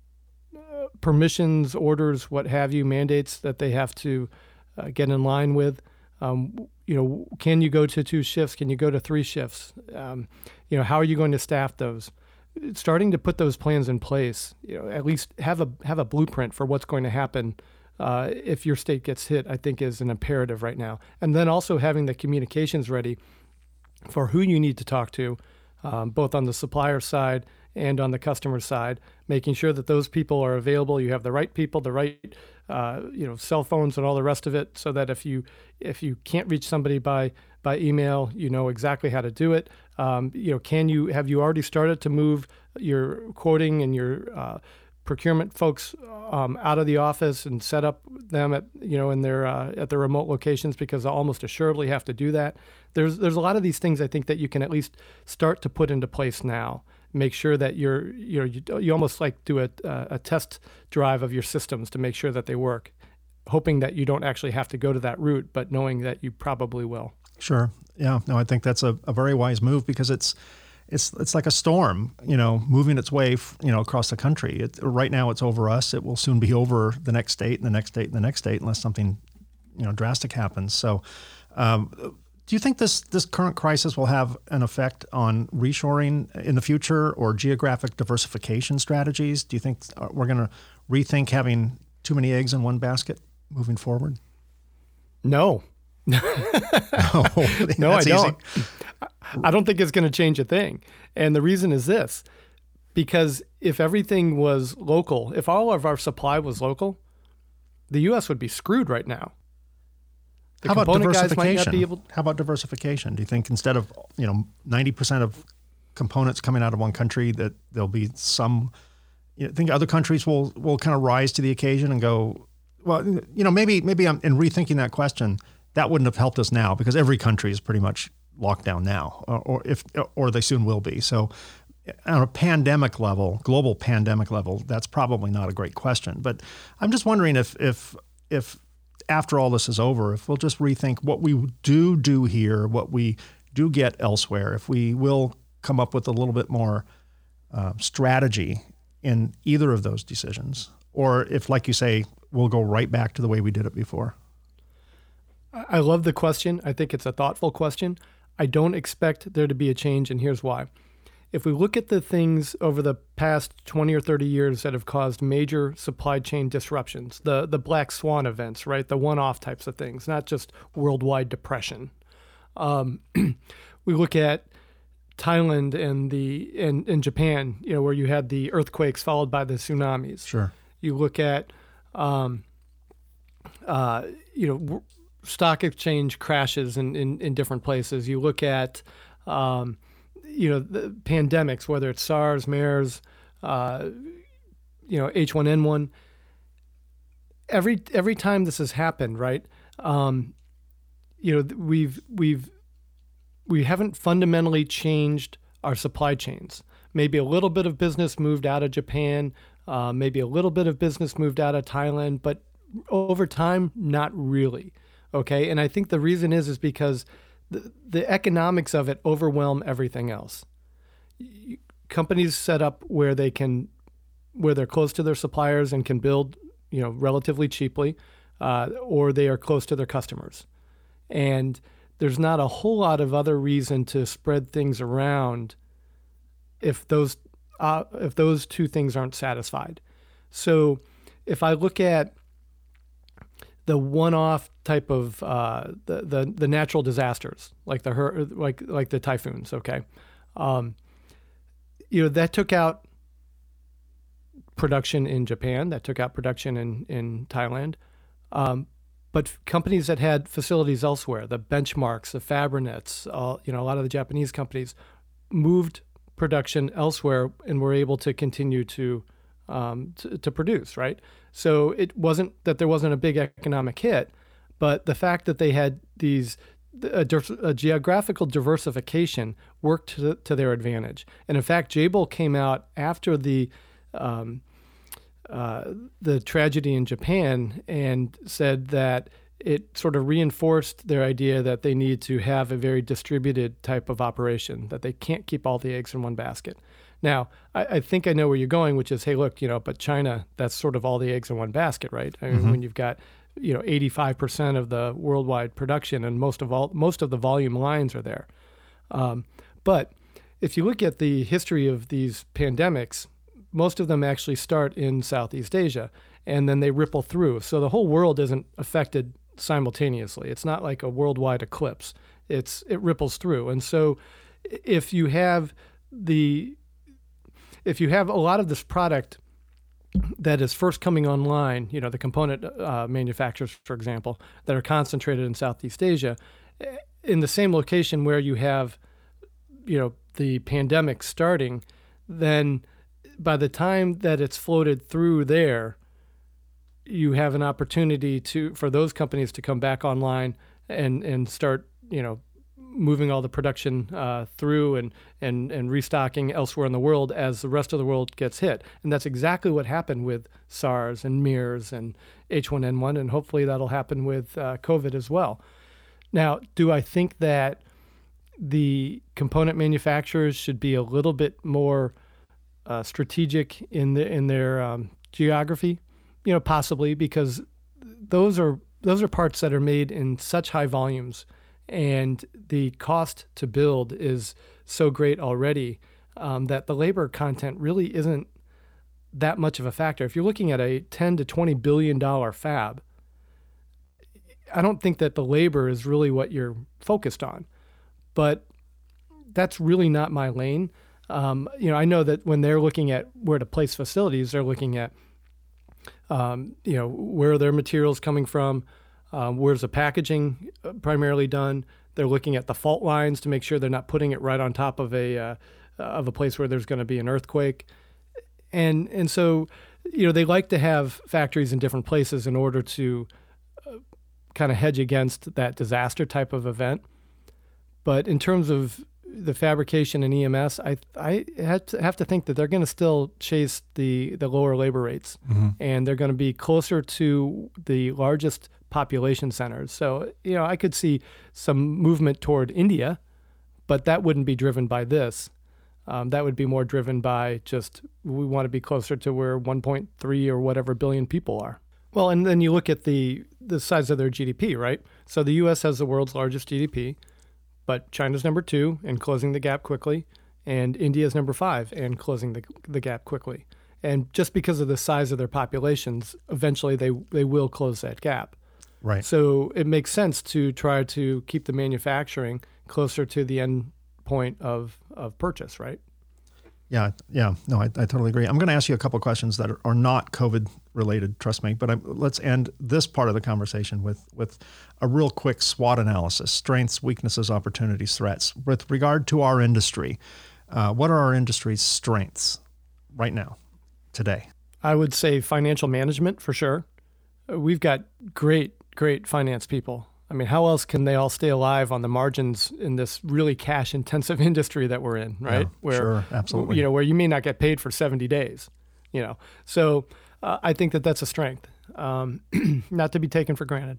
[SPEAKER 1] permissions, orders, what have you, mandates that they have to uh, get in line with. Um, you know, can you go to two shifts? Can you go to three shifts? Um, you know, how are you going to staff those? Starting to put those plans in place. You know, at least have a have a blueprint for what's going to happen uh, if your state gets hit, I think is an imperative right now. And then also having the communications ready for who you need to talk to, um, both on the supplier side and on the customer side, making sure that those people are available. You have the right people, the right, uh, you know, cell phones and all the rest of it, so that if you if you can't reach somebody by by email, you know exactly how to do it. Um, you know, can you have you already started to move your quoting and your uh, procurement folks um, out of the office and set up them at you know in their uh, at their remote locations, because they'll almost assuredly have to do that. There's there's a lot of these things I think that you can at least start to put into place now. Make sure that you're, you know, you, you almost like do a, a test drive of your systems to make sure that they work, hoping that you don't actually have to go to that route, but knowing that you probably will.
[SPEAKER 2] Sure. Yeah. No, I think that's a, a very wise move, because it's it's it's like a storm, you know, moving its way, you know, across the country. It, right now, it's over us. It will soon be over the next state, and the next state, and the next state, unless something, you know, drastic happens. So, um, do you think this this current crisis will have an effect on reshoring in the future or geographic diversification strategies? Do you think we're going to rethink having too many eggs in one basket moving forward?
[SPEAKER 1] No.
[SPEAKER 2] no,
[SPEAKER 1] no, I don't. Easy. I don't think it's going to change a thing. And the reason is this, because if everything was local, if all of our supply was local, the U S would be screwed right now. The
[SPEAKER 2] How about
[SPEAKER 1] component guys
[SPEAKER 2] diversification?
[SPEAKER 1] might not be able...
[SPEAKER 2] How about diversification? Do you think instead of, you know, ninety percent of components coming out of one country, that there'll be some, you know, think other countries will, will kind of rise to the occasion and go, well, you know, maybe, maybe I'm in rethinking that question, that wouldn't have helped us now because every country is pretty much locked down now, or, or if, or they soon will be. So on a pandemic level, global pandemic level, that's probably not a great question. But I'm just wondering if, if, if after all this is over, if we'll just rethink what we do do here, what we do get elsewhere, if we will come up with a little bit more uh, strategy in either of those decisions, or if, like you say, we'll go right back to the way we did it before.
[SPEAKER 1] I love the question. I think it's a thoughtful question. I don't expect there to be a change, and here's why. If we look at the things over the past twenty or thirty years that have caused major supply chain disruptions, the the black swan events, right, the one-off types of things, not just worldwide depression. Um, we look at Thailand and the and, and Japan, you know, where you had the earthquakes followed by the tsunamis.
[SPEAKER 2] Sure.
[SPEAKER 1] You look at, um, uh, you know. W- stock exchange crashes in, in, in different places. You look at, um, you know, the pandemics, whether it's SARS, MERS, uh, you know, H one N one. Every every time this has happened, right? Um, you know, we've we've we haven't fundamentally changed our supply chains. Maybe a little bit of business moved out of Japan, uh, maybe a little bit of business moved out of Thailand, but over time, not really. Okay, and I think the reason is is because the, the economics of it overwhelm everything else. Companies set up where they can, where they're close to their suppliers and can build, you know, relatively cheaply, uh, or they are close to their customers, and there's not a whole lot of other reason to spread things around if those uh, if those two things aren't satisfied. So, if I look at the one-off type of uh, the, the the natural disasters, like the hur- like like the typhoons. Okay, um, you know that took out production in Japan, that took out production in in Thailand, um, but companies that had facilities elsewhere, the Benchmarks, the Fabrinets, uh, you know, a lot of the Japanese companies moved production elsewhere and were able to continue to um, to, to produce. Right. So it wasn't that there wasn't a big economic hit, but the fact that they had these a, a geographical diversification worked to, to their advantage. And in fact, Jabil came out after the um, uh, the tragedy in Japan and said that it sort of reinforced their idea that they need to have a very distributed type of operation, that they can't keep all the eggs in one basket. Now, I, I think I know where you're going, which is, hey, look, you know, but China, that's sort of all the eggs in one basket, right? I mean,
[SPEAKER 2] mm-hmm.
[SPEAKER 1] when you've got, you know, eighty-five percent of the worldwide production and most of all, most of the volume lines are there. Um, but if you look at the history of these pandemics, most of them actually start in Southeast Asia and then they ripple through. So the whole world isn't affected simultaneously. It's not like a worldwide eclipse. It's it ripples through. And so if you have the if you have a lot of this product that is first coming online, you know, the component uh, manufacturers, for example, that are concentrated in Southeast Asia, in the same location where you have, you know, the pandemic starting, then by the time that it's floated through there, you have an opportunity to for those companies to come back online and and start, you know, moving all the production uh, through and, and and restocking elsewhere in the world as the rest of the world gets hit. And that's exactly what happened with SARS and MERS and H one N one, and hopefully that'll happen with uh, COVID as well. Now, do I think that the component manufacturers should be a little bit more uh, strategic in the in their um, geography, you know, possibly because those are those are parts that are made in such high volumes, and the cost to build is so great already um, that the labor content really isn't that much of a factor. If you're looking at a ten to twenty billion dollar fab, I don't think that the labor is really what you're focused on. But that's really not my lane. Um, you know, I know that when they're looking at where to place facilities, they're looking at, um, you know, where are their materials coming from, um, where's the packaging primarily done. They're looking at the fault lines to make sure they're not putting it right on top of a uh, of a place where there's going to be an earthquake. And and so, you know, they like to have factories in different places in order to uh, kind of hedge against that disaster type of event. But in terms of the fabrication and E M S, I I have to, have to think that they're going to still chase the, the lower labor rates, mm-hmm. and they're going to be closer to the largest population centers. So, you know, I could see some movement toward India, but that wouldn't be driven by this. Um, that would be more driven by just we want to be closer to where one point three or whatever billion people are. Well, and then you look at the, the size of their G D P, right? So the U S has the world's largest G D P. But China's number two and closing the gap quickly, and India's number five and closing the the gap quickly. And just because of the size of their populations, eventually they, they will close that gap.
[SPEAKER 2] Right.
[SPEAKER 1] So it makes sense to try to keep the manufacturing closer to the end point of, of purchase, right?
[SPEAKER 2] Yeah, yeah, no, I, I totally agree. I'm going to ask you a couple of questions that are, are not COVID related, trust me, but I'm, let's end this part of the conversation with, with a real quick SWOT analysis, strengths, weaknesses, opportunities, threats. With regard to our industry, uh, what are our industry's strengths right now, today?
[SPEAKER 1] I would say financial management for sure. We've got great, great finance people. I mean, how else can they all stay alive on the margins in this really cash-intensive industry that we're in, right?
[SPEAKER 2] Yeah,
[SPEAKER 1] where,
[SPEAKER 2] sure, absolutely.
[SPEAKER 1] You know, where you may not get paid for seventy days, you know. So uh, I think that that's a strength, um, not to be taken for granted.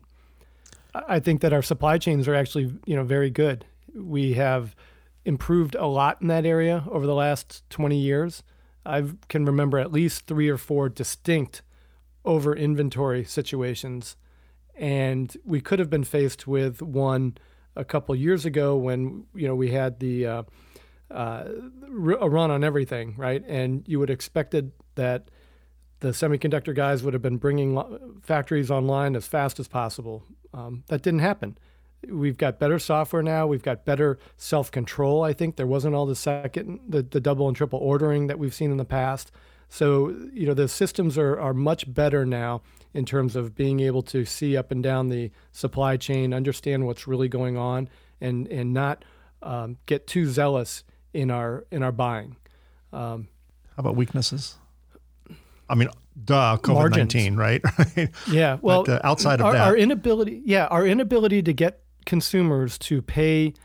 [SPEAKER 1] I think that our supply chains are actually, you know, very good. We have improved a lot in that area over the last twenty years. I can remember at least three or four distinct over-inventory situations. And we could have been faced with one a couple years ago when, you know, we had the uh, uh, a run on everything, right? And you would have expected that the semiconductor guys would have been bringing factories online as fast as possible. Um, that didn't happen. We've got better software now. We've got better self-control. I think there wasn't all the second, the, the double and triple ordering that we've seen in the past. So, you know, the systems are, are much better now in terms of being able to see up and down the supply chain, understand what's really going on, and and not um, get too zealous in our in our buying. Um,
[SPEAKER 2] How about weaknesses? I mean, duh, COVID nineteen, right?
[SPEAKER 1] Yeah. Well,
[SPEAKER 2] but, uh, outside of
[SPEAKER 1] our,
[SPEAKER 2] that,
[SPEAKER 1] our inability, yeah, our inability to get consumers to pay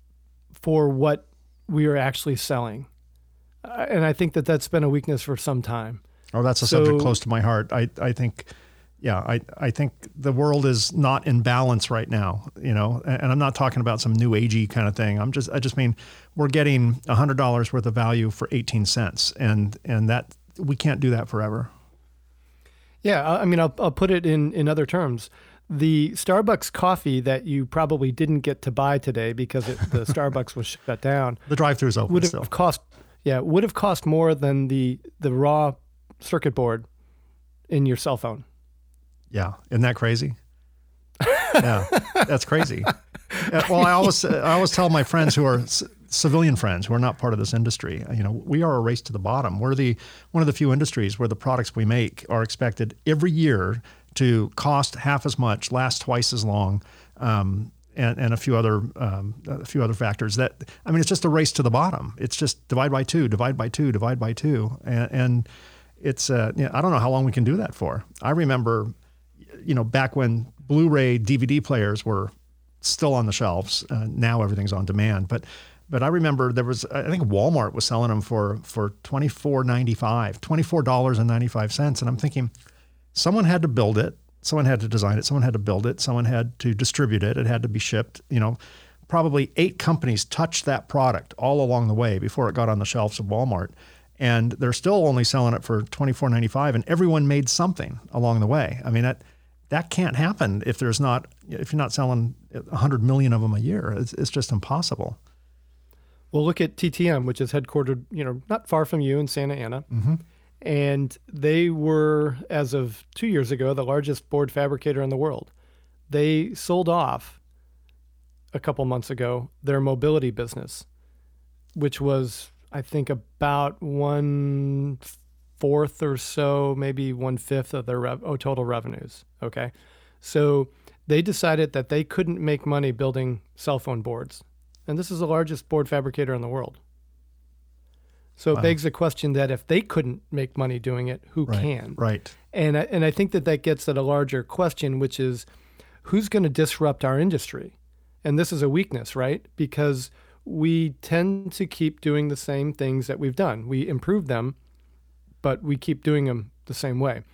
[SPEAKER 1] for what we are actually selling, uh, and I think that that's been a weakness for some time.
[SPEAKER 2] Oh, that's a
[SPEAKER 1] so,
[SPEAKER 2] subject close to my heart. I I think. Yeah, I, I think the world is not in balance right now, you know, and, and I'm not talking about some new agey kind of thing. I'm just, I just mean we're getting one hundred dollars worth of value for eighteen cents, and and that we can't do that forever.
[SPEAKER 1] Yeah, I mean, I'll, I'll put it in, in other terms. The Starbucks coffee that you probably didn't get to buy today because it, the Starbucks was shut down.
[SPEAKER 2] The drive-thru's open
[SPEAKER 1] would have
[SPEAKER 2] still.
[SPEAKER 1] Cost, yeah, would have cost more than the the raw circuit board in your cell phone.
[SPEAKER 2] Yeah, isn't that crazy? Yeah, that's crazy. Uh, well, I always I always tell my friends who are c- civilian friends who are not part of this industry, you know, we are a race to the bottom. We're the one of the few industries where the products we make are expected every year to cost half as much, last twice as long, um, and, and a few other um, a few other factors. That I mean, it's just a race to the bottom. It's just divide by two, divide by two, divide by two, and, and it's uh, you know, I don't know how long we can do that for. I remember. You know, back when Blu-ray D V D players were still on the shelves, uh, now everything's on demand. But, but I remember there was, I think Walmart was selling them for for twenty-four ninety-five, twenty-four dollars and ninety-five cents, and I'm thinking, someone had to build it, someone had to design it, someone had to build it, someone had to distribute it, it had to be shipped. You know, probably eight companies touched that product all along the way before it got on the shelves of Walmart. And they're still only selling it for twenty-four ninety-five, and everyone made something along the way. I mean, that that can't happen if there's not if you're not selling one hundred million of them a year. It's, it's just impossible.
[SPEAKER 1] Well, look at T T M, which is headquartered, you know, not far from you in Santa Ana.
[SPEAKER 2] Mm-hmm.
[SPEAKER 1] And they were, as of two years ago, the largest board fabricator in the world. They sold off a couple months ago their mobility business, which was, I think, about one fourth or so, maybe one fifth of their rev- oh, total revenues. Okay. So they decided that they couldn't make money building cell phone boards. And this is the largest board fabricator in the world. So
[SPEAKER 2] Wow.
[SPEAKER 1] it begs the question that if they couldn't make money doing it, who
[SPEAKER 2] Right,
[SPEAKER 1] can?
[SPEAKER 2] right.
[SPEAKER 1] And I, and I think that that gets at a larger question, which is who's going to disrupt our industry? And this is a weakness, right? Because we tend to keep doing the same things that we've done. We improve them, but we keep doing them the same way.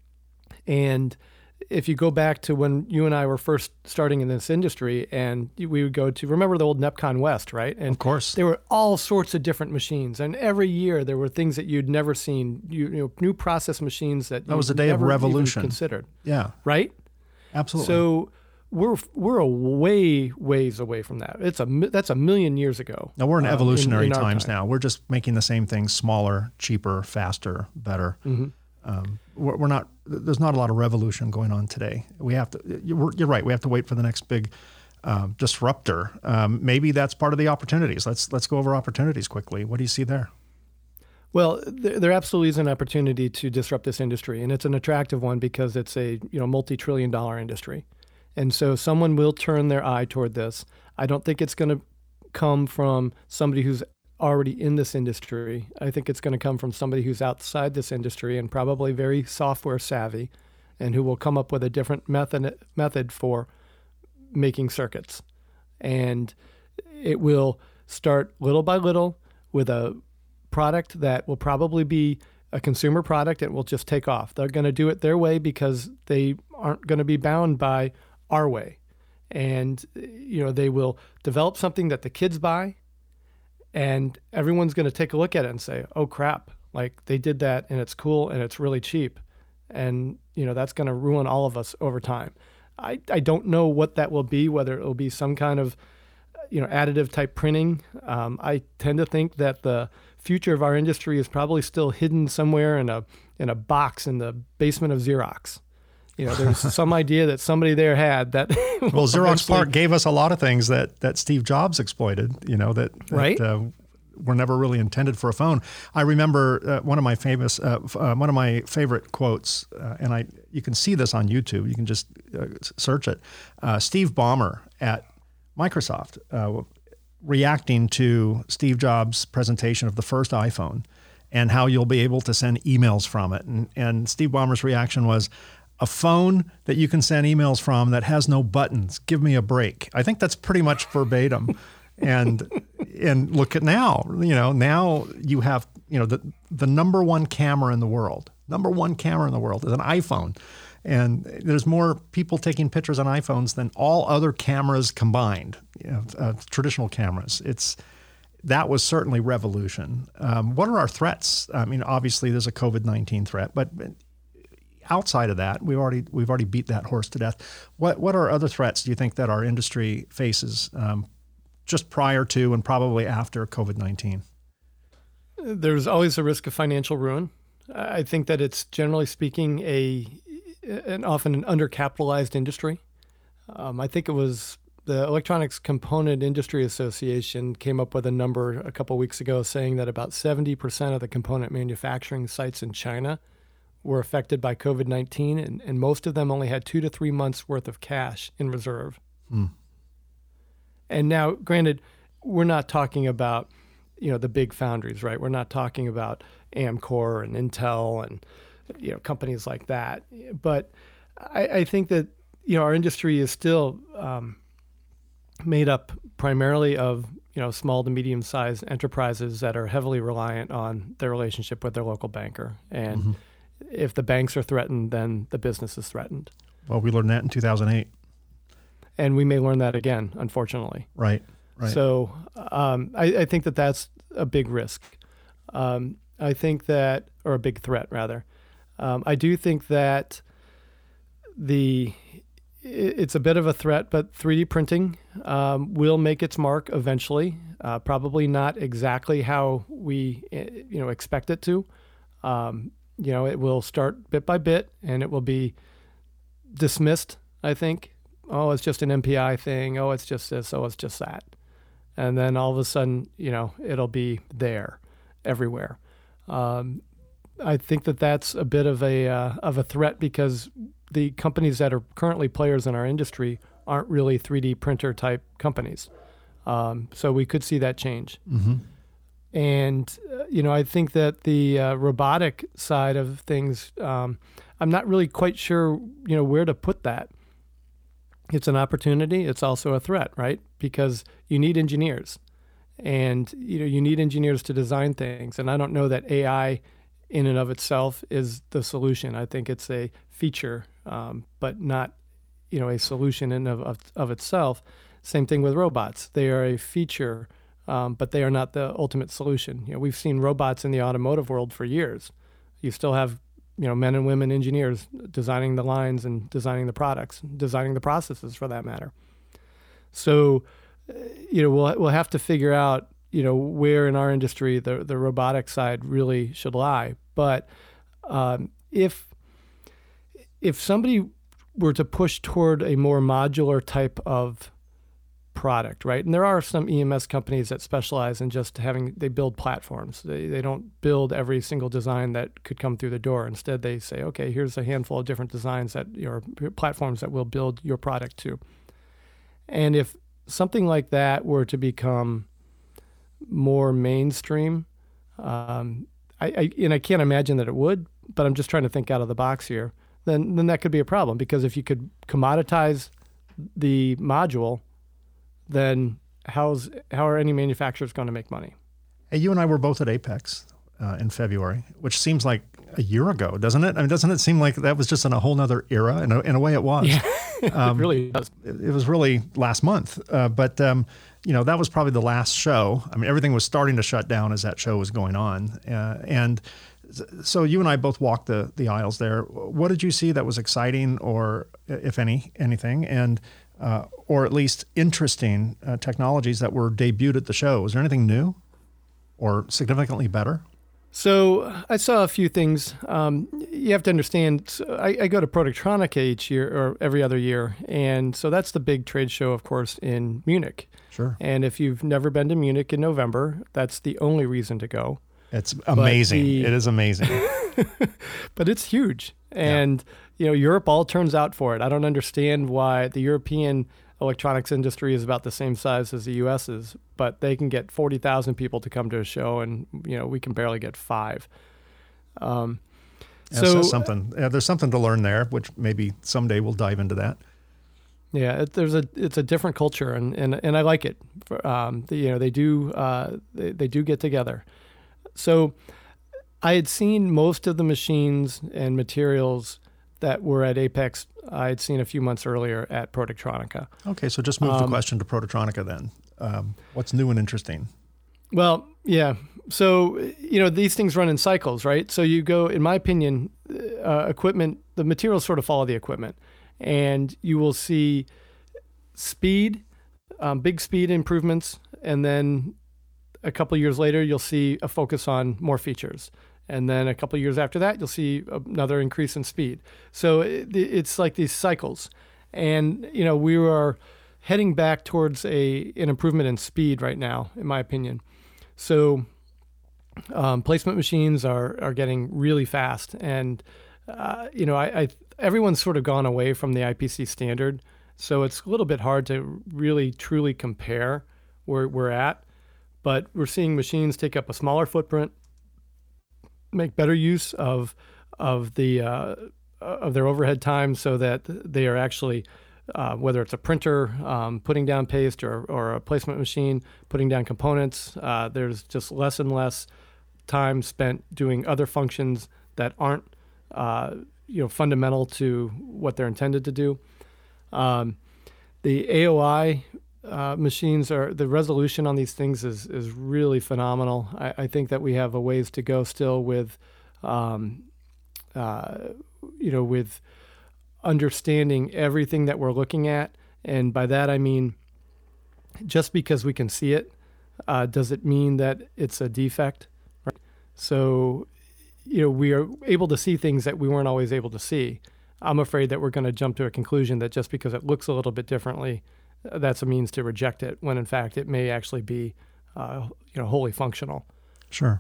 [SPEAKER 1] And if you go back to when you and I were first starting in this industry, and we would go to, remember the old NEPCON West, right? And
[SPEAKER 2] Of course.
[SPEAKER 1] there were all sorts of different machines. And every year there were things that you'd never seen, you, you know, new process machines that
[SPEAKER 2] That was
[SPEAKER 1] you'd
[SPEAKER 2] a day of
[SPEAKER 1] never even
[SPEAKER 2] revolution.
[SPEAKER 1] considered,
[SPEAKER 2] Yeah,
[SPEAKER 1] right?
[SPEAKER 2] absolutely.
[SPEAKER 1] So we're we're a way ways away from that. It's a mi- that's a million years ago.
[SPEAKER 2] now we're in
[SPEAKER 1] um,
[SPEAKER 2] evolutionary
[SPEAKER 1] in our
[SPEAKER 2] times
[SPEAKER 1] time.
[SPEAKER 2] now. We're just making the same things smaller, cheaper, faster, better.
[SPEAKER 1] Mm-hmm.
[SPEAKER 2] Um, we're, we're not. There's not a lot of revolution going on today. We have to. You're, you're right. We have to wait for the next big um, disruptor. Um, maybe that's part of the opportunities. Let's let's go over opportunities quickly. What do you see there?
[SPEAKER 1] Well, there, there absolutely is an opportunity to disrupt this industry, and it's an attractive one because it's a you know multi-trillion dollar industry, and so someone will turn their eye toward this. I don't think it's going to come from somebody who's already in this industry. I think it's going to come from somebody who's outside this industry and probably very software savvy, and who will come up with a different method method for making circuits, and it will start little by little with a product that will probably be a consumer product and will just take off. They're going to do it their way because they aren't going to be bound by our way. And, you know, they will develop something that the kids buy, and everyone's going to take a look at it and say, oh, crap, like they did that and it's cool and it's really cheap. And, you know, that's going to ruin all of us over time. I, I don't know what that will be, whether it will be some kind of, you know, additive type printing. Um, I tend to think that the future of our industry is probably still hidden somewhere in a in a box in the basement of Xerox. You know, there's some idea that somebody there had that.
[SPEAKER 2] Well, Xerox
[SPEAKER 1] eventually-
[SPEAKER 2] PARC gave us a lot of things that that Steve Jobs exploited. You know that, that
[SPEAKER 1] Right.
[SPEAKER 2] uh, were never really intended for a phone. I remember uh, one of my famous, uh, f- uh, one of my favorite quotes, uh, and I you can see this on YouTube. You can just uh, s- search it. Uh, Steve Ballmer at Microsoft, uh, reacting to Steve Jobs' presentation of the first iPhone and how you'll be able to send emails from it. And, and Steve Ballmer's reaction was, a phone that you can send emails from that has no buttons, give me a break. I think that's pretty much verbatim. and and look at now, you know, now you have, you know, the, the number one camera in the world, number one camera in the world is an iPhone. And there's more people taking pictures on iPhones than all other cameras combined, you know, uh, traditional cameras. It's that was certainly revolution. Um, what are our threats? I mean, obviously there's a COVID nineteen threat, but outside of that, we've already we've already beat that horse to death. What what are other threats do you think that our industry faces um, just prior to and probably after COVID nineteen?
[SPEAKER 1] There's always a risk of financial ruin. I think that it's generally speaking a an often an undercapitalized industry. Um, I think it was the Electronics Component Industry Association came up with a number a couple weeks ago saying that about seventy percent of the component manufacturing sites in China were affected by COVID nineteen, and, and most of them only had two to three months worth of cash in reserve.
[SPEAKER 2] Hmm.
[SPEAKER 1] And now, granted, we're not talking about, you know, the big foundries, right? We're not talking about Amkor and Intel and, you know, companies like that. But I, I think that, you know, our industry is still um, made up primarily of, you know, small to medium-sized enterprises that are heavily reliant on their relationship with their local banker. And mm-hmm. if the banks are threatened, then the business is threatened.
[SPEAKER 2] Well, we learned that in two thousand eight.
[SPEAKER 1] and we may learn that again, unfortunately.
[SPEAKER 2] Right. Right.
[SPEAKER 1] So um, I, I think that that's a big risk. Um, I think that, or a big threat rather. Um, I do think that the it's a bit of a threat, but three D printing um, will make its mark eventually. Uh, probably not exactly how we you know expect it to. Um, you know, it will start bit by bit, and it will be dismissed. I think. Oh, it's just an M P I thing. Oh, it's just this. Oh, it's just that. And then all of a sudden, you know, it'll be there, everywhere. Um, I think that that's a bit of a uh, of a threat because the companies that are currently players in our industry aren't really three D printer type companies. Um, so we could see that change.
[SPEAKER 2] Mm-hmm.
[SPEAKER 1] And, uh, you know, I think that the uh, robotic side of things, um, I'm not really quite sure, you know, where to put that. It's an opportunity. It's also a threat, right? Because you need engineers, and you know you need engineers to design things. And I don't know that A I, in and of itself, is the solution. I think it's a feature, um, but not, you know, a solution in of, of of itself. Same thing with robots. They are a feature, um, but they are not the ultimate solution. You know, we've seen robots in the automotive world for years. You still have you know, men and women engineers designing the lines and designing the products, designing the processes for that matter. So, you know, we'll we'll have to figure out, you know, where in our industry the the robotic side really should lie. But um, if if somebody were to push toward a more modular type of product, right? And there are some E M S companies that specialize in just having, they build platforms. They they don't build every single design that could come through the door. Instead, they say, okay, here's a handful of different designs that your platforms that will build your product to. And if something like that were to become more mainstream, um, I, I and I can't imagine that it would, but I'm just trying to think out of the box here, then then that could be a problem, because if you could commoditize the module, then how's how are any manufacturers going to make money?
[SPEAKER 2] Hey, you and I were both at Apex uh, in February, which seems like a year ago, doesn't it? I mean, doesn't it seem like that was just in a whole nother era? In a, in a way, it was.
[SPEAKER 1] Yeah,
[SPEAKER 2] um,
[SPEAKER 1] it really does.
[SPEAKER 2] It, it was really last month, uh, but um, you know, that was probably the last show. I mean, everything was starting to shut down as that show was going on, uh, and so you and I both walked the the aisles there. What did you see that was exciting, or if any, anything, and uh, or at least interesting uh, technologies that were debuted at the show? Was there anything new or significantly better?
[SPEAKER 1] So I saw a few things. Um, you have to understand, so I, I go to Productronica each year or every other year. And so that's the big trade show, of course, in Munich.
[SPEAKER 2] Sure.
[SPEAKER 1] And if you've never been to Munich in November, that's the only reason to go.
[SPEAKER 2] It's amazing.
[SPEAKER 1] The,
[SPEAKER 2] it is amazing.
[SPEAKER 1] But it's huge. And, yeah. you know, Europe all turns out for it. I don't understand why the European electronics industry is about the same size as the U S is, but they can get forty thousand people to come to a show, and you know we can barely get five. Um,
[SPEAKER 2] yeah,
[SPEAKER 1] so,
[SPEAKER 2] so something. Yeah, there's something to learn there, which maybe someday we'll dive into that.
[SPEAKER 1] Yeah, it, there's a it's a different culture, and and, and I like it. For, um, the, you know, they do uh, they, they do get together. So I had seen most of the machines and materials that were at Apex. I had seen a few months earlier at Productronica.
[SPEAKER 2] Okay, so just move
[SPEAKER 1] um,
[SPEAKER 2] the question to Productronica then. Um, what's new and interesting?
[SPEAKER 1] Well, yeah. So, you know, these things run in cycles, right? So you go, in my opinion, uh, equipment, the materials sort of follow the equipment. And you will see speed, um, big speed improvements, and then a couple of years later, you'll see a focus on more features. And then a couple of years after that, you'll see another increase in speed. So it, it's like these cycles. And, you know, we are heading back towards a an improvement in speed right now, in my opinion. So um, placement machines are, are getting really fast. And, uh, you know, I, I everyone's sort of gone away from the I P C standard. So it's a little bit hard to really, truly compare where we're at. But we're seeing machines take up a smaller footprint, make better use of of the uh, of their overhead time, so that they are actually, uh, whether it's a printer um, putting down paste or or a placement machine putting down components, uh, there's just less and less time spent doing other functions that aren't uh, you know fundamental to what they're intended to do. Um, the A O I uh, machines are, the resolution on these things is is really phenomenal. I, I think that we have a ways to go still with, um, uh, you know, with understanding everything that we're looking at. And by that, I mean, just because we can see it, uh, does it mean that it's a defect? Right? So, you know, we are able to see things that we weren't always able to see. I'm afraid that we're going to jump to a conclusion that just because it looks a little bit differently, that's a means to reject it, when in fact it may actually be, uh, you know, wholly functional.
[SPEAKER 2] Sure.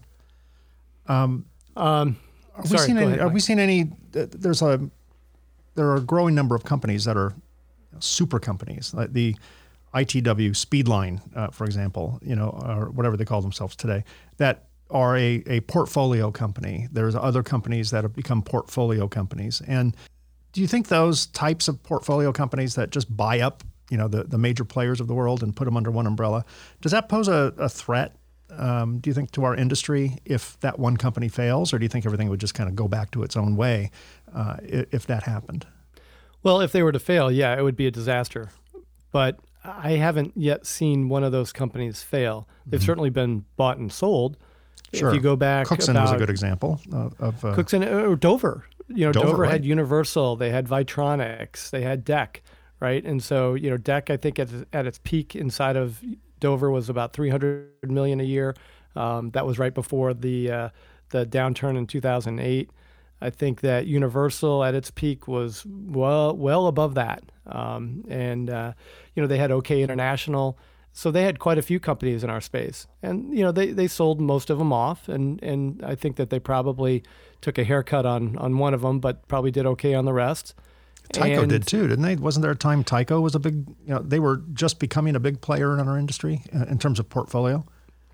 [SPEAKER 2] Um,
[SPEAKER 1] um,
[SPEAKER 2] are we
[SPEAKER 1] sorry,
[SPEAKER 2] seeing
[SPEAKER 1] go
[SPEAKER 2] any,
[SPEAKER 1] ahead,
[SPEAKER 2] are
[SPEAKER 1] Mike.
[SPEAKER 2] we seeing any? There's a there are a growing number of companies that are super companies, like the I T W Speedline, uh, for example, you know, or whatever they call themselves today, that are a, a portfolio company. There's other companies that have become portfolio companies. And do you think those types of portfolio companies that just buy up, you know, the, the major players of the world and put them under one umbrella, does that pose a, a threat, um, do you think, to our industry if that one company fails? Or do you think everything would just kind of go back to its own way uh, if that happened?
[SPEAKER 1] Well, if they were to fail, yeah, it would be a disaster. But I haven't yet seen one of those companies fail. They've mm-hmm. certainly been bought and sold.
[SPEAKER 2] Sure.
[SPEAKER 1] If you go back,
[SPEAKER 2] Cookson
[SPEAKER 1] about,
[SPEAKER 2] was a good example of, of uh,
[SPEAKER 1] Cookson or Dover. You know,
[SPEAKER 2] Dover,
[SPEAKER 1] Dover
[SPEAKER 2] right.
[SPEAKER 1] had Universal, they had Vitronics, they had D E C, right? And so, you know, D E C, I think at, at its peak inside of Dover was about three hundred million a year. Um, that was right before the uh, the downturn in two thousand eight. I think that Universal at its peak was well well above that. Um, and, uh, you know, they had OK International. So they had quite a few companies in our space. And, you know, they, they sold most of them off. And, and I think that they probably took a haircut on, on one of them, but probably did okay on the rest.
[SPEAKER 2] Tyco
[SPEAKER 1] and,
[SPEAKER 2] did too, didn't they? Wasn't there a time Tyco was a big, you know, they were just becoming a big player in our industry uh, in terms of portfolio?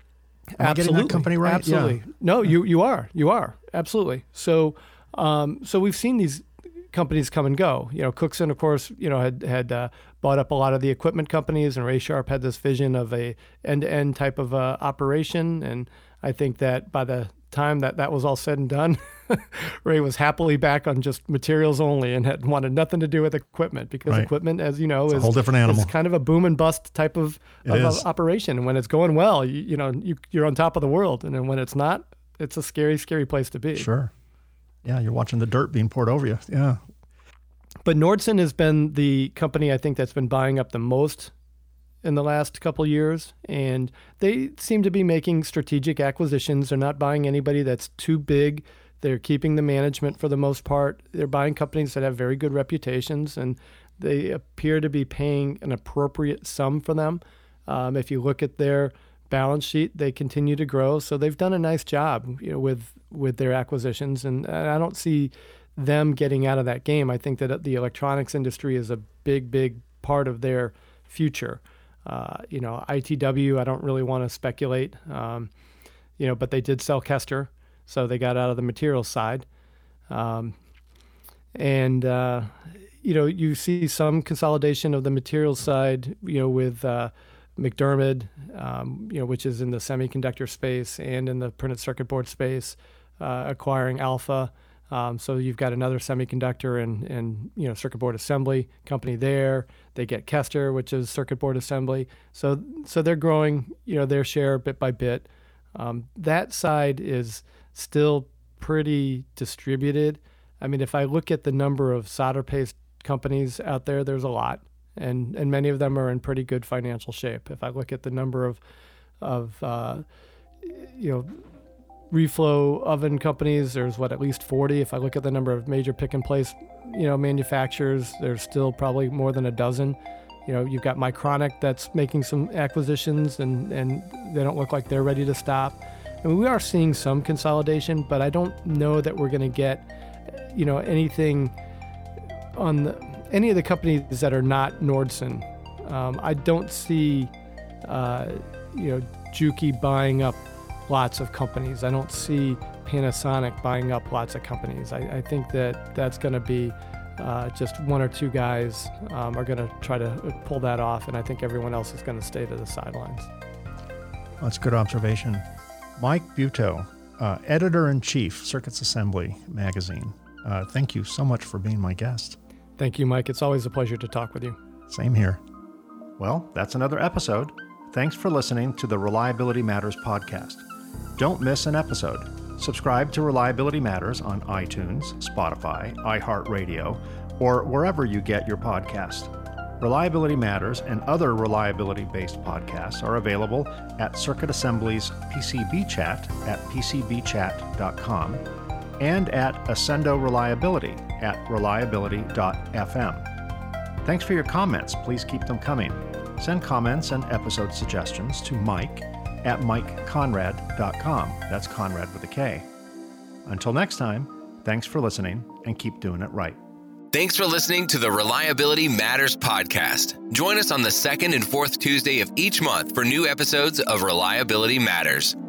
[SPEAKER 2] Am
[SPEAKER 1] absolutely.
[SPEAKER 2] I getting that company right?
[SPEAKER 1] Absolutely.
[SPEAKER 2] Yeah.
[SPEAKER 1] No, you, you are. You are. Absolutely. So, um, so we've seen these companies come and go. You know, Cookson, of course, you know, had had uh, bought up a lot of the equipment companies, and Ray Sharp had this vision of a end-to-end type of uh, operation. And I think that by the time that that was all said and done, Ray was happily back on just materials only and had wanted nothing to do with equipment, because
[SPEAKER 2] right.
[SPEAKER 1] equipment, as you know,
[SPEAKER 2] it's
[SPEAKER 1] is
[SPEAKER 2] a whole different animal.
[SPEAKER 1] It's kind of a boom and bust type of, of, of operation. And when it's going well, you, you know, you, you're on top of the world. And then when it's not, it's a scary, scary place to be.
[SPEAKER 2] Sure. Yeah, you're watching the dirt being poured over you. Yeah.
[SPEAKER 1] But Nordson has been the company, I think, that's been buying up the most in the last couple of years. And they seem to be making strategic acquisitions. They're not buying anybody that's too big. They're keeping the management for the most part. They're buying companies that have very good reputations, and they appear to be paying an appropriate sum for them. Um, if you look at their balance sheet, they continue to grow. So they've done a nice job, you know, with, with their acquisitions. And, and I don't see them getting out of that game. I think that the electronics industry is a big, big part of their future. Uh, you know, I T W, I don't really want to speculate, um, you know, but they did sell Kester, so they got out of the materials side. Um, and, uh, you know, you see some consolidation of the materials side, you know, with uh, McDermott, um, you know, which is in the semiconductor space and in the printed circuit board space, uh, acquiring Alpha. Um, so you've got another semiconductor and, and, you know, circuit board assembly company there. They get Kester, which is circuit board assembly. So, so they're growing, you know, their share bit by bit. Um, that side is still pretty distributed. I mean, if I look at the number of solder paste companies out there, there's a lot, and, and many of them are in pretty good financial shape. If I look at the number of, of, uh, you know, reflow oven companies, there's what, at least forty. If I look at the number of major pick and place, you know, manufacturers, there's still probably more than a dozen. You know, you've got Micronic that's making some acquisitions, and, and they don't look like they're ready to stop. I mean, we are seeing some consolidation, but I don't know that we're going to get, you know, anything on the, any of the companies that are not Nordson. Um, I don't see, uh, you know, Juki buying up lots of companies. I don't see Panasonic buying up lots of companies. I, I think that that's going to be uh, just one or two guys um, are going to try to pull that off, and I think everyone else is going to stay to the sidelines.
[SPEAKER 2] That's a good observation. Mike Buetow, uh, Editor-in-Chief, Circuits Assembly Magazine. Uh, thank you so much for being my guest.
[SPEAKER 1] Thank you, Mike. It's always a pleasure to talk with you.
[SPEAKER 2] Same here. Well, that's another episode. Thanks for listening to the Reliability Matters podcast. Don't miss an episode. Subscribe to Reliability Matters on iTunes, Spotify, iHeartRadio, or wherever you get your podcast. Reliability Matters and other reliability-based podcasts are available at Circuit Assembly's P C B Chat at p c b chat dot com and at Ascendo Reliability at reliability dot f m. Thanks for your comments. Please keep them coming. Send comments and episode suggestions to Mike at mike conrad dot com. That's Conrad with a K. Until next time, thanks for listening and keep doing it right.
[SPEAKER 3] Thanks for listening to the Reliability Matters podcast. Join us on the second and fourth Tuesday of each month for new episodes of Reliability Matters.